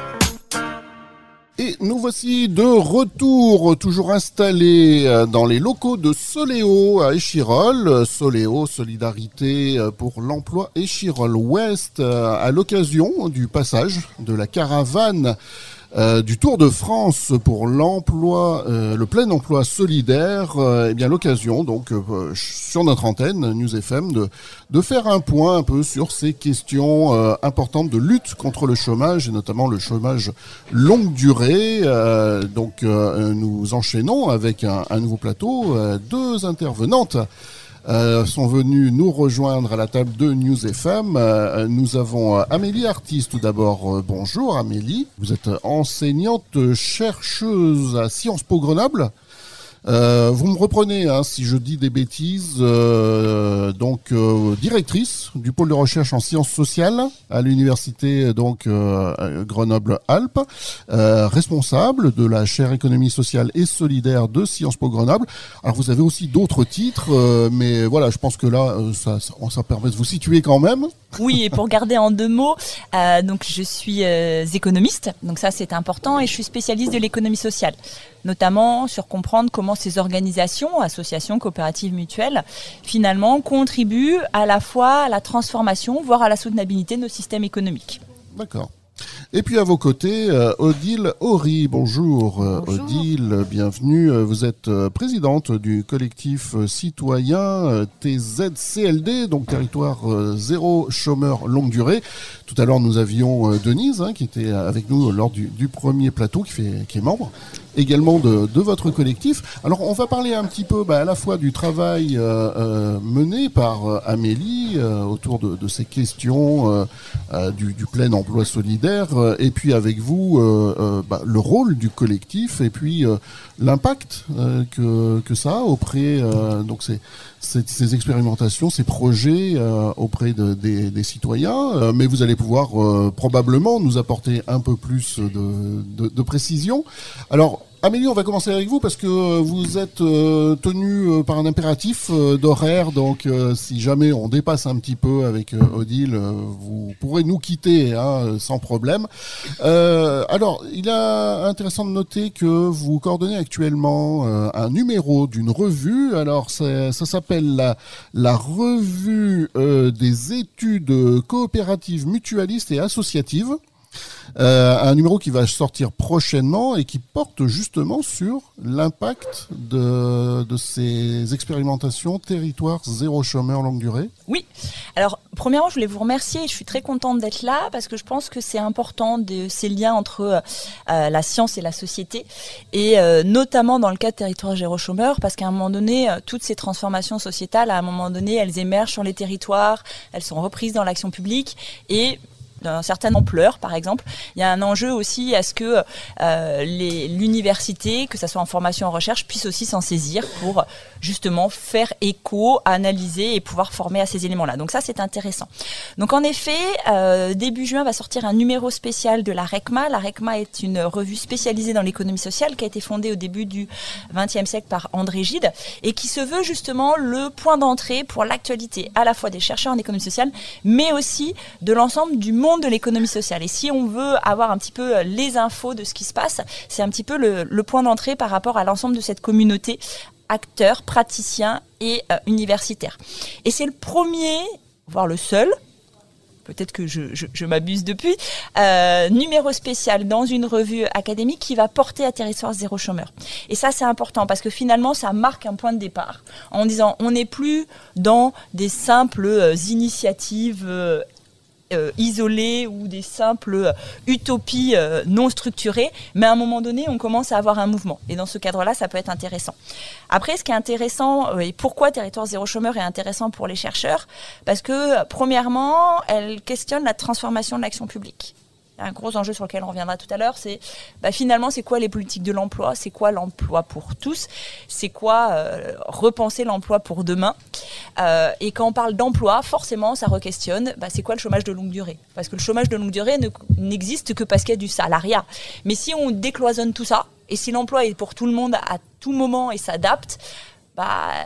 Et nous voici de retour, toujours installés dans les locaux de Soléo à Échirolles. Soléo, Solidarité pour l'emploi Échirolles Ouest, à l'occasion du passage de la caravane Euh, du Tour de France pour l'emploi, euh, le plein emploi solidaire, euh, eh bien l'occasion donc euh, sur notre antenne News F M de de faire un point un peu sur ces questions euh, importantes de lutte contre le chômage et notamment le chômage longue durée. Euh, donc euh, nous enchaînons avec un, un nouveau plateau, euh, deux intervenantes. Euh, sont venus nous rejoindre à la table de News F M. Euh, nous avons euh, Amélie Artis tout d'abord. Euh, bonjour Amélie, vous êtes enseignante chercheuse à Sciences Po Grenoble. Euh, vous me reprenez hein, si je dis des bêtises. Euh, donc euh, directrice du pôle de recherche en sciences sociales à l'université donc euh, Grenoble-Alpes, euh, responsable de la chaire économie sociale et solidaire de Sciences Po Grenoble. Alors vous avez aussi d'autres titres, euh, mais voilà, je pense que là euh, ça, ça, ça permet de vous situer quand même. Oui, et pour garder en deux mots, euh, donc je suis euh, économiste, donc ça c'est important, et je suis spécialiste de l'économie sociale, notamment sur comprendre comment ces organisations, associations, coopératives, mutuelles, finalement contribuent à la fois à la transformation, voire à la soutenabilité de nos systèmes économiques. D'accord. Et puis à vos côtés, euh, Odile Horry. Bonjour, euh, Bonjour. Odile, bienvenue. Vous êtes euh, présidente du collectif euh, citoyen euh, T Z C L D, donc territoire euh, zéro chômeur longue durée. Tout à l'heure, nous avions euh, Denise, hein, qui était avec nous lors du, du premier plateau, qui, fait, qui est membre également de, de votre collectif. Alors, on va parler un petit peu bah, à la fois du travail euh, euh, mené par euh, Amélie euh, autour de, de ces questions euh, euh, du, du plein emploi solidaire, euh, et puis avec vous, euh, euh, bah, le rôle du collectif, et puis euh, l'impact euh, que, que ça a auprès, euh, donc c'est Ces, ces expérimentations, ces projets euh, auprès de, des, des citoyens, euh, mais vous allez pouvoir euh, probablement nous apporter un peu plus de, de, de précision. Alors, Amélie, on va commencer avec vous parce que vous êtes euh, tenue euh, par un impératif euh, d'horaire, donc euh, si jamais on dépasse un petit peu avec euh, Odile, euh, vous pourrez nous quitter hein, sans problème. Euh, alors, il est intéressant de noter que vous coordonnez actuellement euh, un numéro d'une revue. Alors, ça s'appelle la, la revue euh, des études coopératives, mutualistes et associatives. Euh, un numéro qui va sortir prochainement et qui porte justement sur l'impact de, de ces expérimentations territoire zéro chômeur longue durée. Oui, alors premièrement je voulais vous remercier, je suis très contente d'être là parce que je pense que c'est important de, ces liens entre euh, la science et la société, et euh, notamment dans le cas de territoire zéro chômeur, parce qu'à un moment donné, euh, toutes ces transformations sociétales, à un moment donné, elles émergent sur les territoires, elles sont reprises dans l'action publique, et d'une certaine ampleur, par exemple. Il y a un enjeu aussi à ce que euh, les, l'université, que ce soit en formation en recherche, puisse aussi s'en saisir pour justement faire écho, analyser et pouvoir former à ces éléments-là. Donc ça, c'est intéressant. Donc en effet, euh, début juin va sortir un numéro spécial de la RECMA. La RECMA est une revue spécialisée dans l'économie sociale qui a été fondée au début du vingtième siècle par André Gide et qui se veut justement le point d'entrée pour l'actualité à la fois des chercheurs en économie sociale, mais aussi de l'ensemble du monde de l'économie sociale. Et si on veut avoir un petit peu les infos de ce qui se passe, c'est un petit peu le, le point d'entrée par rapport à l'ensemble de cette communauté acteurs, praticiens et euh, universitaires. Et c'est le premier, voire le seul, peut-être que je, je, je m'abuse depuis, euh, numéro spécial dans une revue académique qui va porter à territoire zéro chômeur. Et ça, c'est important parce que finalement, ça marque un point de départ en disant on n'est plus dans des simples euh, initiatives euh, Euh, isolés ou des simples euh, utopies euh, non structurées, mais à un moment donné, on commence à avoir un mouvement. Et dans ce cadre-là, ça peut être intéressant. Après, ce qui est intéressant, euh, et pourquoi Territoire Zéro Chômeur est intéressant pour les chercheurs, parce que, euh, premièrement, elle questionne la transformation de l'action publique. Un gros enjeu sur lequel on reviendra tout à l'heure, c'est bah, finalement, c'est quoi les politiques de l'emploi ? C'est quoi l'emploi pour tous ? C'est quoi euh, repenser l'emploi pour demain ? euh, Et quand on parle d'emploi, forcément, ça re-questionne, bah, c'est quoi le chômage de longue durée ? Parce que le chômage de longue durée ne, n'existe que parce qu'il y a du salariat. Mais si on décloisonne tout ça, et si l'emploi est pour tout le monde à tout moment et s'adapte, bah,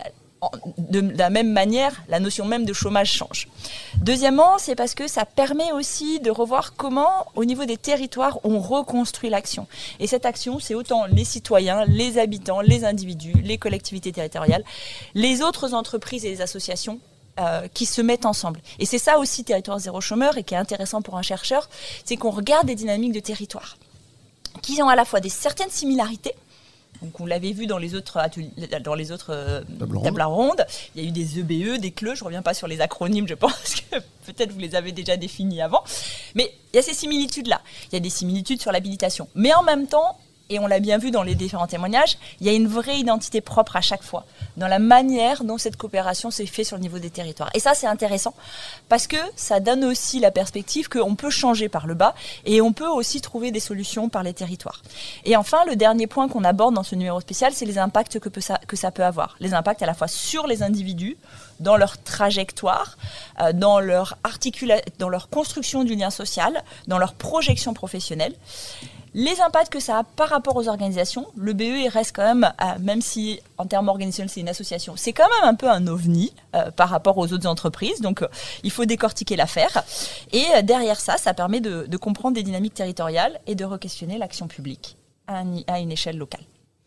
de la même manière, la notion même de chômage change. Deuxièmement, c'est parce que ça permet aussi de revoir comment, au niveau des territoires, on reconstruit l'action. Et cette action, c'est autant les citoyens, les habitants, les individus, les collectivités territoriales, les autres entreprises et les associations euh, qui se mettent ensemble. Et c'est ça aussi, Territoire Zéro Chômeur, et qui est intéressant pour un chercheur, c'est qu'on regarde des dynamiques de territoire qui ont à la fois des certaines similarités. Donc on l'avait vu dans les autres, ateliers, dans les autres euh, tables rondes. Il y a eu des E B E, des C L E. Je ne reviens pas sur les acronymes, je pense que peut-être vous les avez déjà définis avant. Mais il y a ces similitudes-là. Il y a des similitudes sur l'habilitation. Mais en même temps, et on l'a bien vu dans les différents témoignages, il y a une vraie identité propre à chaque fois, dans la manière dont cette coopération s'est faite sur le niveau des territoires. Et ça, c'est intéressant, parce que ça donne aussi la perspective qu'on peut changer par le bas, et on peut aussi trouver des solutions par les territoires. Et enfin, le dernier point qu'on aborde dans ce numéro spécial, c'est les impacts que, peut ça, que ça peut avoir. Les impacts à la fois sur les individus, dans leur trajectoire, euh, dans, leur articula- dans leur construction du lien social, dans leur projection professionnelle. Les impacts que ça a par rapport aux organisations, le B E il reste quand même, euh, même si en termes organisationnels c'est une association, c'est quand même un peu un ovni euh, par rapport aux autres entreprises, donc euh, il faut décortiquer l'affaire. Et euh, derrière ça, ça permet de, de comprendre des dynamiques territoriales et de re-questionner l'action publique à, un, à une échelle locale.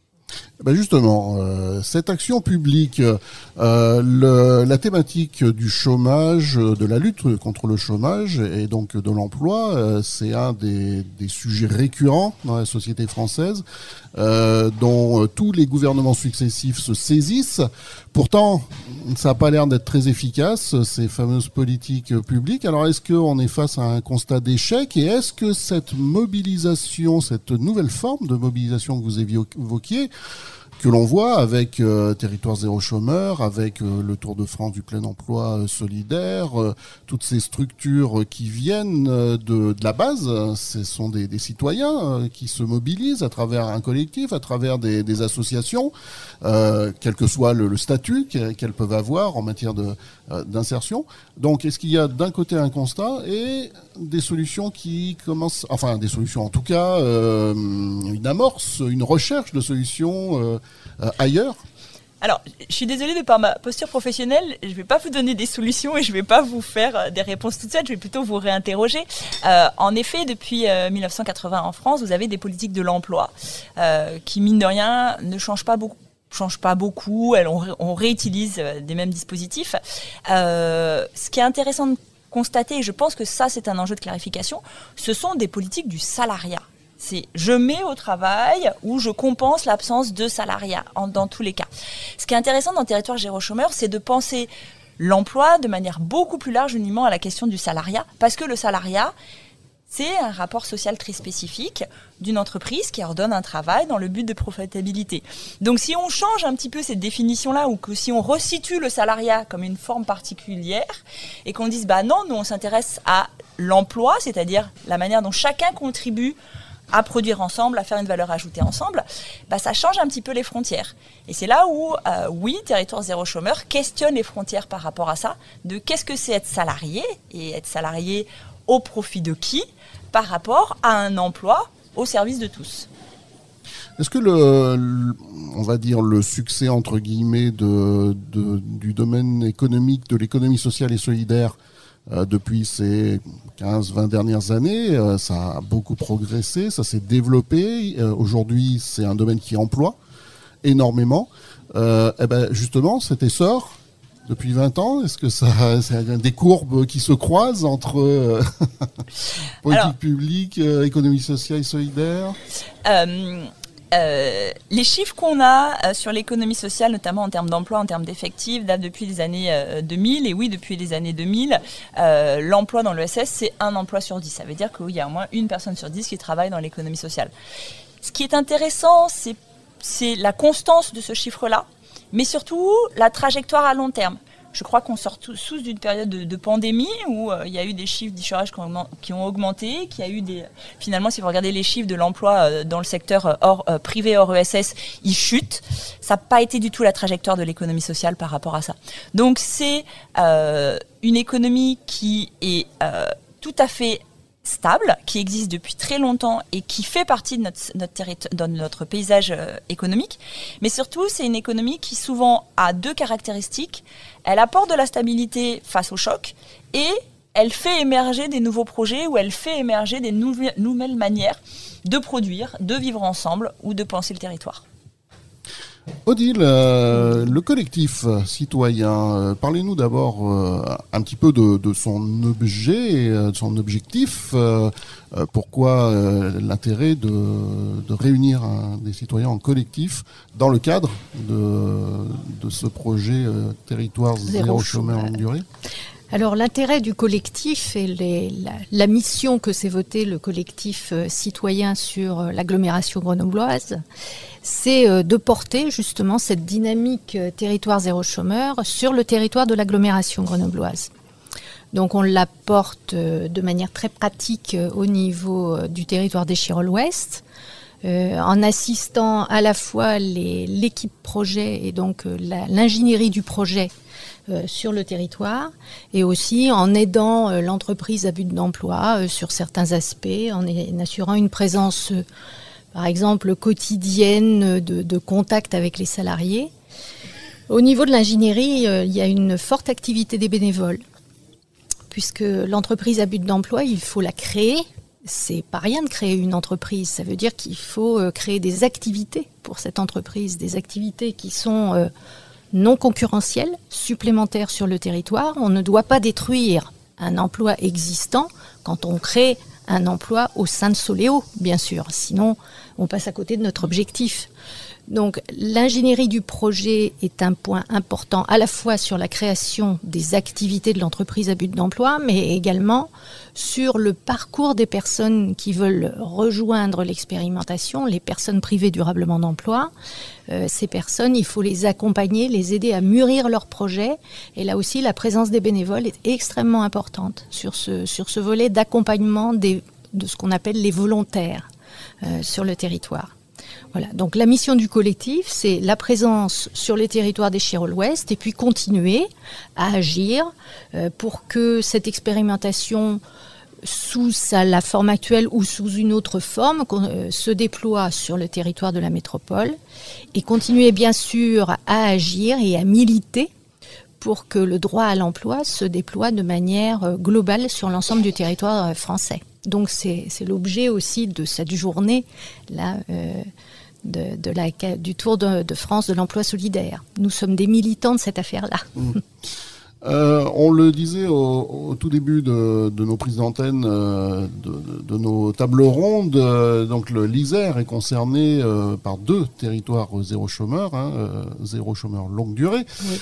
Ben justement, euh, cette action publique, euh, le, la thématique du chômage, de la lutte contre le chômage et donc de l'emploi, euh, c'est un des, des sujets récurrents dans la société française, euh, dont euh, tous les gouvernements successifs se saisissent. Pourtant, ça n'a pas l'air d'être très efficace, ces fameuses politiques publiques. Alors, est-ce qu'on est face à un constat d'échec et est-ce que cette mobilisation, cette nouvelle forme de mobilisation que vous évoquiez, que l'on voit avec euh, Territoire Zéro Chômeur, avec euh, le Tour de France du plein emploi euh, solidaire, euh, toutes ces structures qui viennent euh, de, de la base, ce sont des, des citoyens euh, qui se mobilisent à travers un collectif, à travers des, des associations, euh, quel que soit le, le statut qu'elles peuvent avoir en matière de, euh, d'insertion. Donc, est-ce qu'il y a d'un côté un constat et des solutions qui commencent, enfin des solutions en tout cas, euh, une amorce, une recherche de solutions euh, Euh, ailleurs? Alors, je suis désolée de par ma posture professionnelle, je ne vais pas vous donner des solutions et je ne vais pas vous faire des réponses toutes seules, je vais plutôt vous réinterroger. Euh, en effet, depuis euh, mille neuf cent quatre-vingts en France, vous avez des politiques de l'emploi euh, qui, mine de rien, ne changent pas beaucoup. change pas beaucoup, elles, on, on réutilise des mêmes dispositifs. Euh, ce qui est intéressant de constater, et je pense que ça c'est un enjeu de clarification, ce sont des politiques du salariat. C'est je mets au travail ou je compense l'absence de salariat en, dans tous les cas. Ce qui est intéressant dans Territoire Zéro Chômeur, c'est de penser l'emploi de manière beaucoup plus large uniquement à la question du salariat, parce que le salariat, c'est un rapport social très spécifique d'une entreprise qui ordonne un travail dans le but de profitabilité. Donc si on change un petit peu cette définition-là, ou que si on resitue le salariat comme une forme particulière, et qu'on dise, bah non, nous on s'intéresse à l'emploi, c'est-à-dire la manière dont chacun contribue à produire ensemble, à faire une valeur ajoutée ensemble, bah ça change un petit peu les frontières. Et c'est là où, euh, oui, Territoire Zéro Chômeur questionne les frontières par rapport à ça, de qu'est-ce que c'est être salarié, et être salarié au profit de qui, par rapport à un emploi au service de tous. Est-ce que le, le on va dire le succès entre guillemets de, de du domaine économique, de l'économie sociale et solidaire euh, depuis ces quinze vingt dernières années, euh, ça a beaucoup progressé, ça s'est développé. Euh, aujourd'hui, c'est un domaine qui emploie énormément. Euh, et ben justement, cet essor depuis vingt ans, est-ce que ça, c'est des courbes qui se croisent entre euh, politique Alors, publique, euh, économie sociale et solidaire euh, euh, Les chiffres qu'on a euh, sur l'économie sociale, notamment en termes d'emploi, en termes d'effectifs, datent depuis les années euh, deux mille. Et oui, depuis les années deux mille, euh, l'emploi dans l'E S S, c'est un emploi sur dix. Ça veut dire qu'il y a au moins une personne sur dix qui travaille dans l'économie sociale. Ce qui est intéressant, c'est, c'est la constance de ce chiffre-là, mais surtout la trajectoire à long terme. Je crois qu'on sort tous d'une période de, de pandémie où euh, il y a eu des chiffres du chômage qui ont, qui ont augmenté, qu'il y a eu des... Finalement, si vous regardez les chiffres de l'emploi euh, dans le secteur hors, euh, privé hors E S S, ils chutent. Ça n'a pas été du tout la trajectoire de l'économie sociale par rapport à ça. Donc, c'est euh, une économie qui est euh, tout à fait stable, qui existe depuis très longtemps et qui fait partie de notre, notre, territ- de notre paysage euh, économique. Mais surtout, c'est une économie qui souvent a deux caractéristiques. Elle apporte de la stabilité face au choc et elle fait émerger des nouveaux projets ou elle fait émerger des nouve- nouvelles manières de produire, de vivre ensemble ou de penser le territoire. Odile, euh, le collectif citoyen, euh, parlez-nous d'abord euh, un petit peu de, de son objet, euh, de son objectif. Euh, euh, pourquoi euh, l'intérêt de, de réunir un, des citoyens en collectif dans le cadre de, de ce projet euh, Territoire Zéro, Zéro Chômeur Longue Durée ? Alors l'intérêt du collectif et les, la, la mission que s'est votée le collectif euh, citoyen sur euh, l'agglomération grenobloise, c'est euh, de porter justement cette dynamique euh, territoire zéro chômeur sur le territoire de l'agglomération grenobloise. Donc on la porte euh, de manière très pratique euh, au niveau euh, du territoire d'Échirolles-Ouest, euh, en assistant à la fois les, l'équipe projet et donc euh, la, l'ingénierie du projet Euh, sur le territoire et aussi en aidant euh, l'entreprise à but d'emploi euh, sur certains aspects, en, en assurant une présence, euh, par exemple, quotidienne de, de contact avec les salariés. Au niveau de l'ingénierie, euh, il y a une forte activité des bénévoles, puisque l'entreprise à but d'emploi, il faut la créer. C'est pas rien de créer une entreprise, ça veut dire qu'il faut euh, créer des activités pour cette entreprise, des activités qui sont euh, non concurrentielles, supplémentaires sur le territoire. On ne doit pas détruire un emploi existant quand on crée un emploi au sein de Soléo, bien sûr. Sinon, on passe à côté de notre objectif. Donc, l'ingénierie du projet est un point important à la fois sur la création des activités de l'entreprise à but d'emploi, mais également sur le parcours des personnes qui veulent rejoindre l'expérimentation, les personnes privées durablement d'emploi. Euh, ces personnes, il faut les accompagner, les aider à mûrir leur projet. Et là aussi, la présence des bénévoles est extrêmement importante sur ce, sur ce volet d'accompagnement des, de ce qu'on appelle les volontaires euh, sur le territoire. Voilà. Donc la mission du collectif, c'est la présence sur les territoires d'Échirolles-Ouest et puis continuer à agir euh, pour que cette expérimentation, sous sa, la forme actuelle ou sous une autre forme, euh, se déploie sur le territoire de la métropole et continuer bien sûr à agir et à militer pour que le droit à l'emploi se déploie de manière euh, globale sur l'ensemble du territoire euh, français. Donc c'est, c'est l'objet aussi de cette journée là, euh, de, de la, du Tour de, de France de l'emploi solidaire. Nous sommes des militants de cette affaire-là. Mmh. Euh, on le disait au, au tout début de, de nos prises d'antenne, euh, de, de, de nos tables rondes, euh, donc le, l'Isère est concerné euh, par deux territoires zéro chômeur, hein, euh, zéro chômeur longue durée. Oui.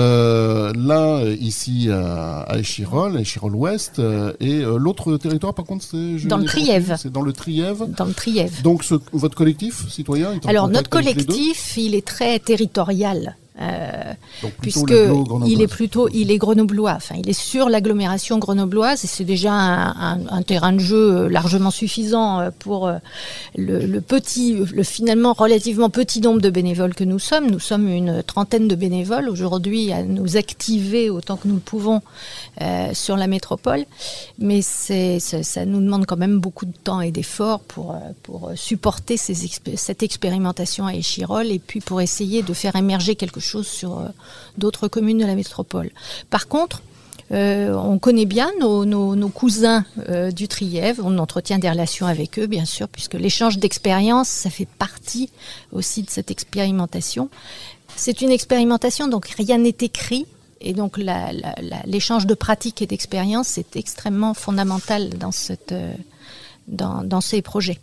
Euh, l'un ici à, à Échirolles, Échirolles-Ouest, euh, et euh, l'autre territoire par contre c'est dans le Trièves. C'est dans le Trièves. Dans le Trièves. Donc ce, votre collectif citoyen est en Alors notre collectif, il est très territorial. Euh, puisque il est plutôt, il est grenoblois. Enfin, il est sur l'agglomération grenobloise et c'est déjà un, un, un terrain de jeu largement suffisant pour le, le petit, le finalement relativement petit nombre de bénévoles que nous sommes. Nous sommes une trentaine de bénévoles aujourd'hui à nous activer autant que nous le pouvons euh, sur la métropole. Mais c'est, c'est, ça nous demande quand même beaucoup de temps et d'efforts pour pour supporter ces, cette expérimentation à Échirolles et puis pour essayer de faire émerger quelque chose sur euh, d'autres communes de la métropole. Par contre, euh, on connaît bien nos, nos, nos cousins euh, du Trièves, on entretient des relations avec eux, bien sûr, puisque l'échange d'expériences, ça fait partie aussi de cette expérimentation. C'est une expérimentation, donc rien n'est écrit, et donc la, la, la, l'échange de pratiques et d'expériences, c'est extrêmement fondamental dans, cette, euh, dans, dans ces projets.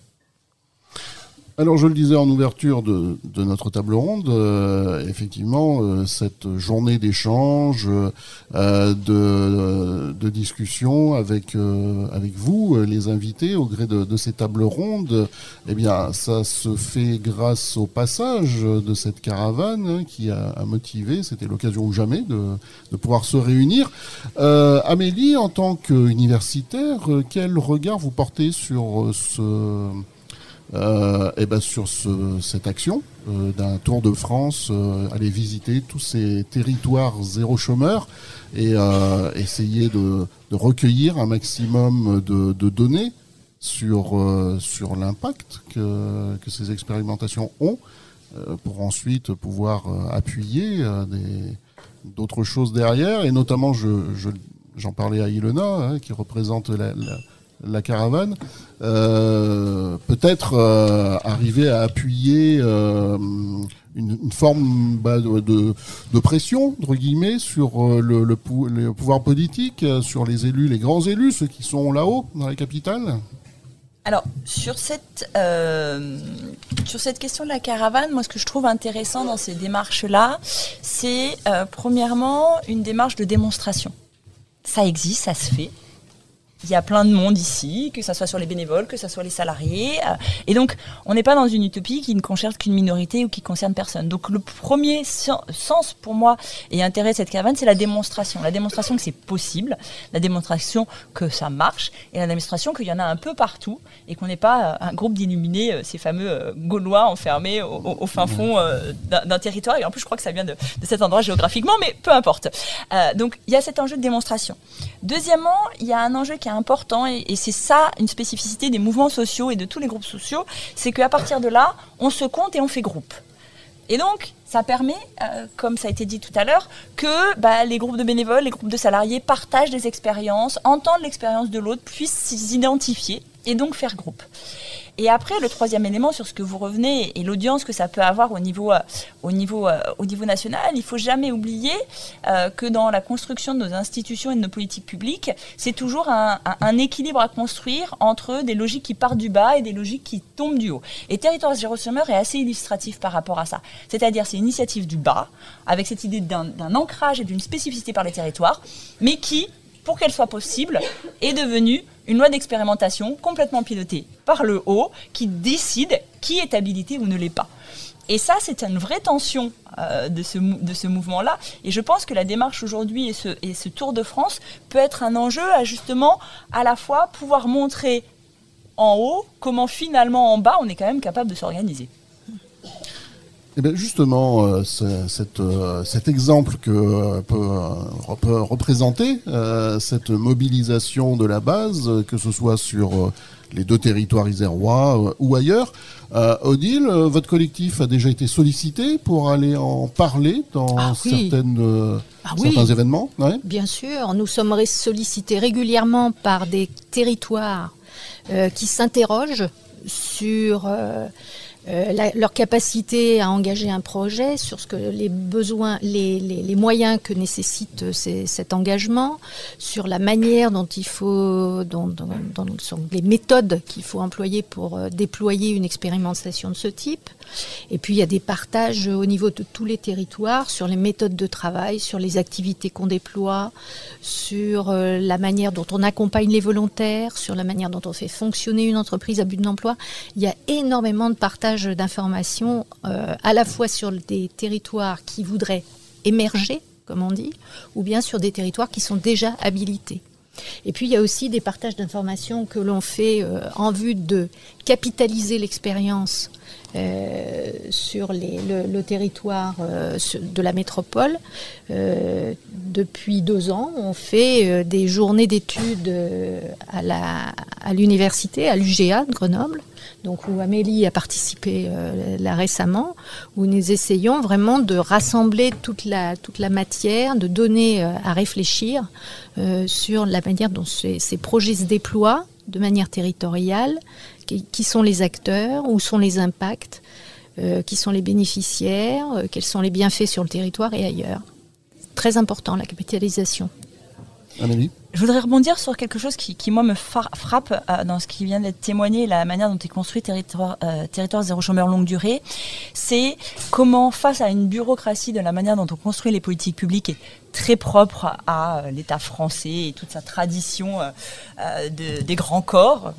Alors je le disais en ouverture de, de notre table ronde, euh, effectivement euh, cette journée d'échange, euh, de, de discussion avec euh, avec vous, les invités, au gré de, de ces tables rondes, eh bien ça se fait grâce au passage de cette caravane hein, qui a, a motivé, c'était l'occasion ou jamais de, de pouvoir se réunir. Euh, Amélie, en tant qu'universitaire, quel regard vous portez sur ce euh, et ben sur ce, cette action euh, d'un tour de France, euh, aller visiter tous ces territoires zéro chômeur et euh, essayer de, de recueillir un maximum de, de données sur euh, sur l'impact que que ces expérimentations ont, euh, pour ensuite pouvoir euh, appuyer euh, des d'autres choses derrière, et notamment je, je j'en parlais à Ilona, hein, qui représente la, la, la caravane, euh, peut-être euh, arriver à appuyer euh, une, une forme bah, de, de, de pression, entre guillemets, sur euh, le, le, pou, le pouvoir politique, euh, sur les élus, les grands élus, ceux qui sont là-haut, dans la capitale. Alors, sur cette, euh, sur cette question de la caravane, moi, ce que je trouve intéressant dans ces démarches-là, c'est, euh, premièrement, une démarche de démonstration. Ça existe, ça se fait. Il y a plein de monde ici, que ça soit sur les bénévoles, que ça soit les salariés. Euh, et donc, on n'est pas dans une utopie qui ne concerne qu'une minorité ou qui concerne personne. Donc, le premier sens pour moi et intérêt de cette caravane, c'est la démonstration. La démonstration que c'est possible, la démonstration que ça marche, et la démonstration qu'il y en a un peu partout et qu'on n'est pas un groupe d'illuminés, euh, ces fameux euh, Gaulois enfermés au, au, au fin fond euh, d'un, d'un territoire. Et en plus, je crois que ça vient de, de cet endroit géographiquement, mais peu importe. Euh, donc, il y a cet enjeu de démonstration. Deuxièmement, il y a un enjeu qui est important, et, et c'est ça une spécificité des mouvements sociaux et de tous les groupes sociaux, c'est qu'à partir de là, on se compte et on fait groupe. Et donc, ça permet, euh, comme ça a été dit tout à l'heure, que bah, les groupes de bénévoles, les groupes de salariés partagent des expériences, entendent l'expérience de l'autre, puissent s'identifier et donc faire groupe. Et après, le troisième élément sur ce que vous revenez et l'audience que ça peut avoir au niveau, euh, au niveau, euh, au niveau national, il ne faut jamais oublier euh, que dans la construction de nos institutions et de nos politiques publiques, c'est toujours un, un, un équilibre à construire entre des logiques qui partent du bas et des logiques qui tombent du haut. Et Territoire zéro chômeur est assez illustratif par rapport à ça. C'est-à-dire, c'est une initiative du bas, avec cette idée d'un, d'un ancrage et d'une spécificité par les territoires, mais qui, pour qu'elle soit possible, est devenue une loi d'expérimentation complètement pilotée par le haut qui décide qui est habilité ou ne l'est pas. Et ça, c'est une vraie tension euh, de, ce, de ce mouvement-là. Et je pense que la démarche aujourd'hui et ce, et ce Tour de France peut être un enjeu à justement à la fois pouvoir montrer en haut comment finalement en bas on est quand même capable de s'organiser. Eh bien justement, euh, c'est, cet, euh, cet exemple que euh, peut, euh, peut représenter euh, cette mobilisation de la base, euh, que ce soit sur euh, les deux territoires isérois euh, ou ailleurs. Euh, Odile, euh, votre collectif a déjà été sollicité pour aller en parler dans ah, oui. certaines, euh, ah, certains oui. événements, ouais. Bien sûr, nous sommes sollicités régulièrement par des territoires euh, qui s'interrogent sur... Euh, Euh, la, leur capacité à engager un projet, sur ce que les besoins, les, les, les moyens que nécessite ces, cet engagement, sur la manière dont il faut, dont, dont, dont, sur les méthodes qu'il faut employer pour euh, déployer une expérimentation de ce type. Et puis il y a des partages au niveau de tous les territoires sur les méthodes de travail, sur les activités qu'on déploie, sur euh, la manière dont on accompagne les volontaires, sur la manière dont on fait fonctionner une entreprise à but d'emploi. Il y a énormément de partages d'informations, euh, à la fois sur des territoires qui voudraient émerger, comme on dit, ou bien sur des territoires qui sont déjà habilités. Et puis il y a aussi des partages d'informations que l'on fait euh, en vue de capitaliser l'expérience euh, sur les, le, le territoire euh, de la métropole. Euh, depuis deux ans, on fait euh, des journées d'études euh, à, la, à l'université, à l'U G A de Grenoble, donc où Amélie a participé euh, là récemment, où nous essayons vraiment de rassembler toute la, toute la matière, de donner euh, à réfléchir euh, sur la manière dont ces, ces projets se déploient de manière territoriale, qui, qui sont les acteurs, où sont les impacts, euh, qui sont les bénéficiaires, euh, quels sont les bienfaits sur le territoire et ailleurs. C'est très important, la capitalisation. Amélie ? Je voudrais rebondir sur quelque chose qui, qui moi, me frappe euh, dans ce qui vient d'être témoigné, la manière dont est construit territoire, euh, territoire zéro chômeur longue durée. C'est comment, face à une bureaucratie de la manière dont on construit les politiques publiques, est très propre à euh, l'État français et toute sa tradition euh, euh, de, des grands corps,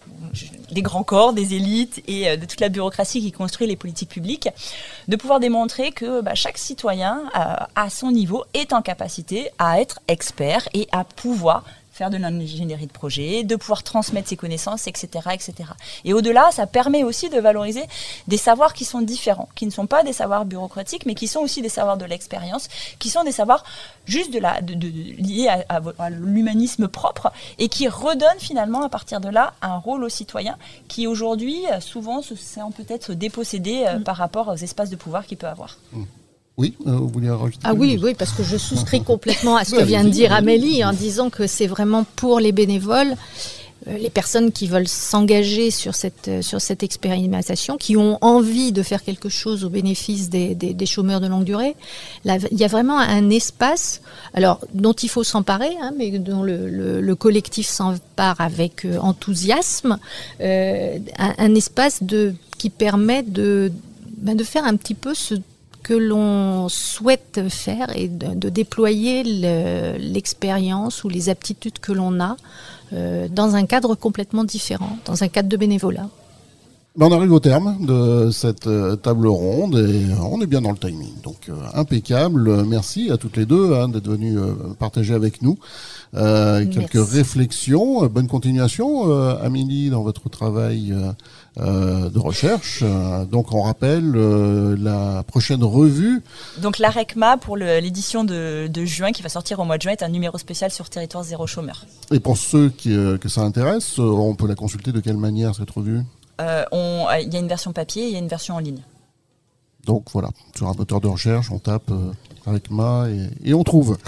des grands corps, des élites et euh, de toute la bureaucratie qui construit les politiques publiques, de pouvoir démontrer que bah, chaque citoyen, euh, à son niveau, est en capacité à être expert et à pouvoir faire de l'ingénierie de projet, de pouvoir transmettre ses connaissances, et cetera, et cetera. Et au-delà, ça permet aussi de valoriser des savoirs qui sont différents, qui ne sont pas des savoirs bureaucratiques, mais qui sont aussi des savoirs de l'expérience, qui sont des savoirs juste de la, de, de, liés à, à, à l'humanisme propre et qui redonnent finalement à partir de là un rôle aux citoyens qui aujourd'hui souvent se sent peut-être dépossédé euh, mmh. par rapport aux espaces de pouvoir qu'il peut avoir. Mmh. Oui, euh, vous vouliez rajouter Ah oui, oui, parce que je souscris complètement à ce que vient de dire Amélie en disant que c'est vraiment pour les bénévoles, euh, les personnes qui veulent s'engager sur cette, euh, sur cette expérimentation, qui ont envie de faire quelque chose au bénéfice des, des, des chômeurs de longue durée. Là, il y a vraiment un espace, alors dont il faut s'emparer, hein, mais dont le, le, le collectif s'empare avec euh, enthousiasme, euh, un, un espace de, qui permet de, ben, de faire un petit peu ce que l'on souhaite faire et de, de déployer le, l'expérience ou les aptitudes que l'on a euh, dans un cadre complètement différent, dans un cadre de bénévolat. On arrive au terme de cette table ronde et on est bien dans le timing. Donc euh, impeccable. Merci à toutes les deux hein, d'être venues euh, partager avec nous euh, quelques Merci. réflexions. Bonne continuation, euh, Amélie, dans votre travail euh, euh, de recherche. Euh, donc on rappelle euh, la prochaine revue. Donc la RECMA pour le, l'édition de, de juin qui va sortir au mois de juin est un numéro spécial sur Territoire Zéro Chômeur. Et pour ceux qui, euh, que ça intéresse, on peut la consulter de quelle manière cette revue ? Euh, on, il y a une version papier et il y a une version en ligne. Donc voilà, sur un moteur de recherche, on tape euh, RECMA et, et on trouve.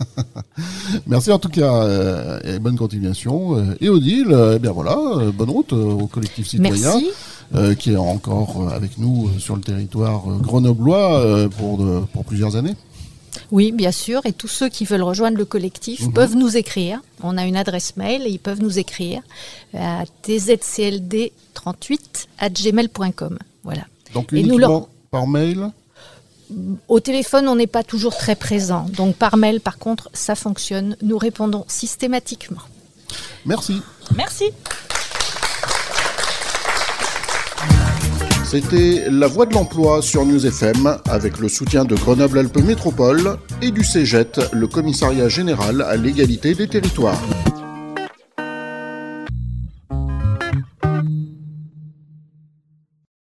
Merci en tout cas euh, et bonne continuation. Euh, et Odile, euh, eh bien voilà, euh, bonne route euh, au collectif citoyen euh, qui est encore euh, avec nous euh, sur le territoire euh, grenoblois euh, pour, de, pour plusieurs années. Oui, bien sûr. Et tous ceux qui veulent rejoindre le collectif mmh. peuvent nous écrire. On a une adresse mail et ils peuvent nous écrire à t z c l d trente-huit arobase gmail point com. Voilà. Donc uniquement leur... par mail ? Au téléphone, on n'est pas toujours très présent. Donc par mail, par contre, ça fonctionne. Nous répondons systématiquement. Merci. Merci. C'était La Voix de l'Emploi sur News F M avec le soutien de Grenoble-Alpes Métropole et du C G E T, le Commissariat Général à l'égalité des territoires.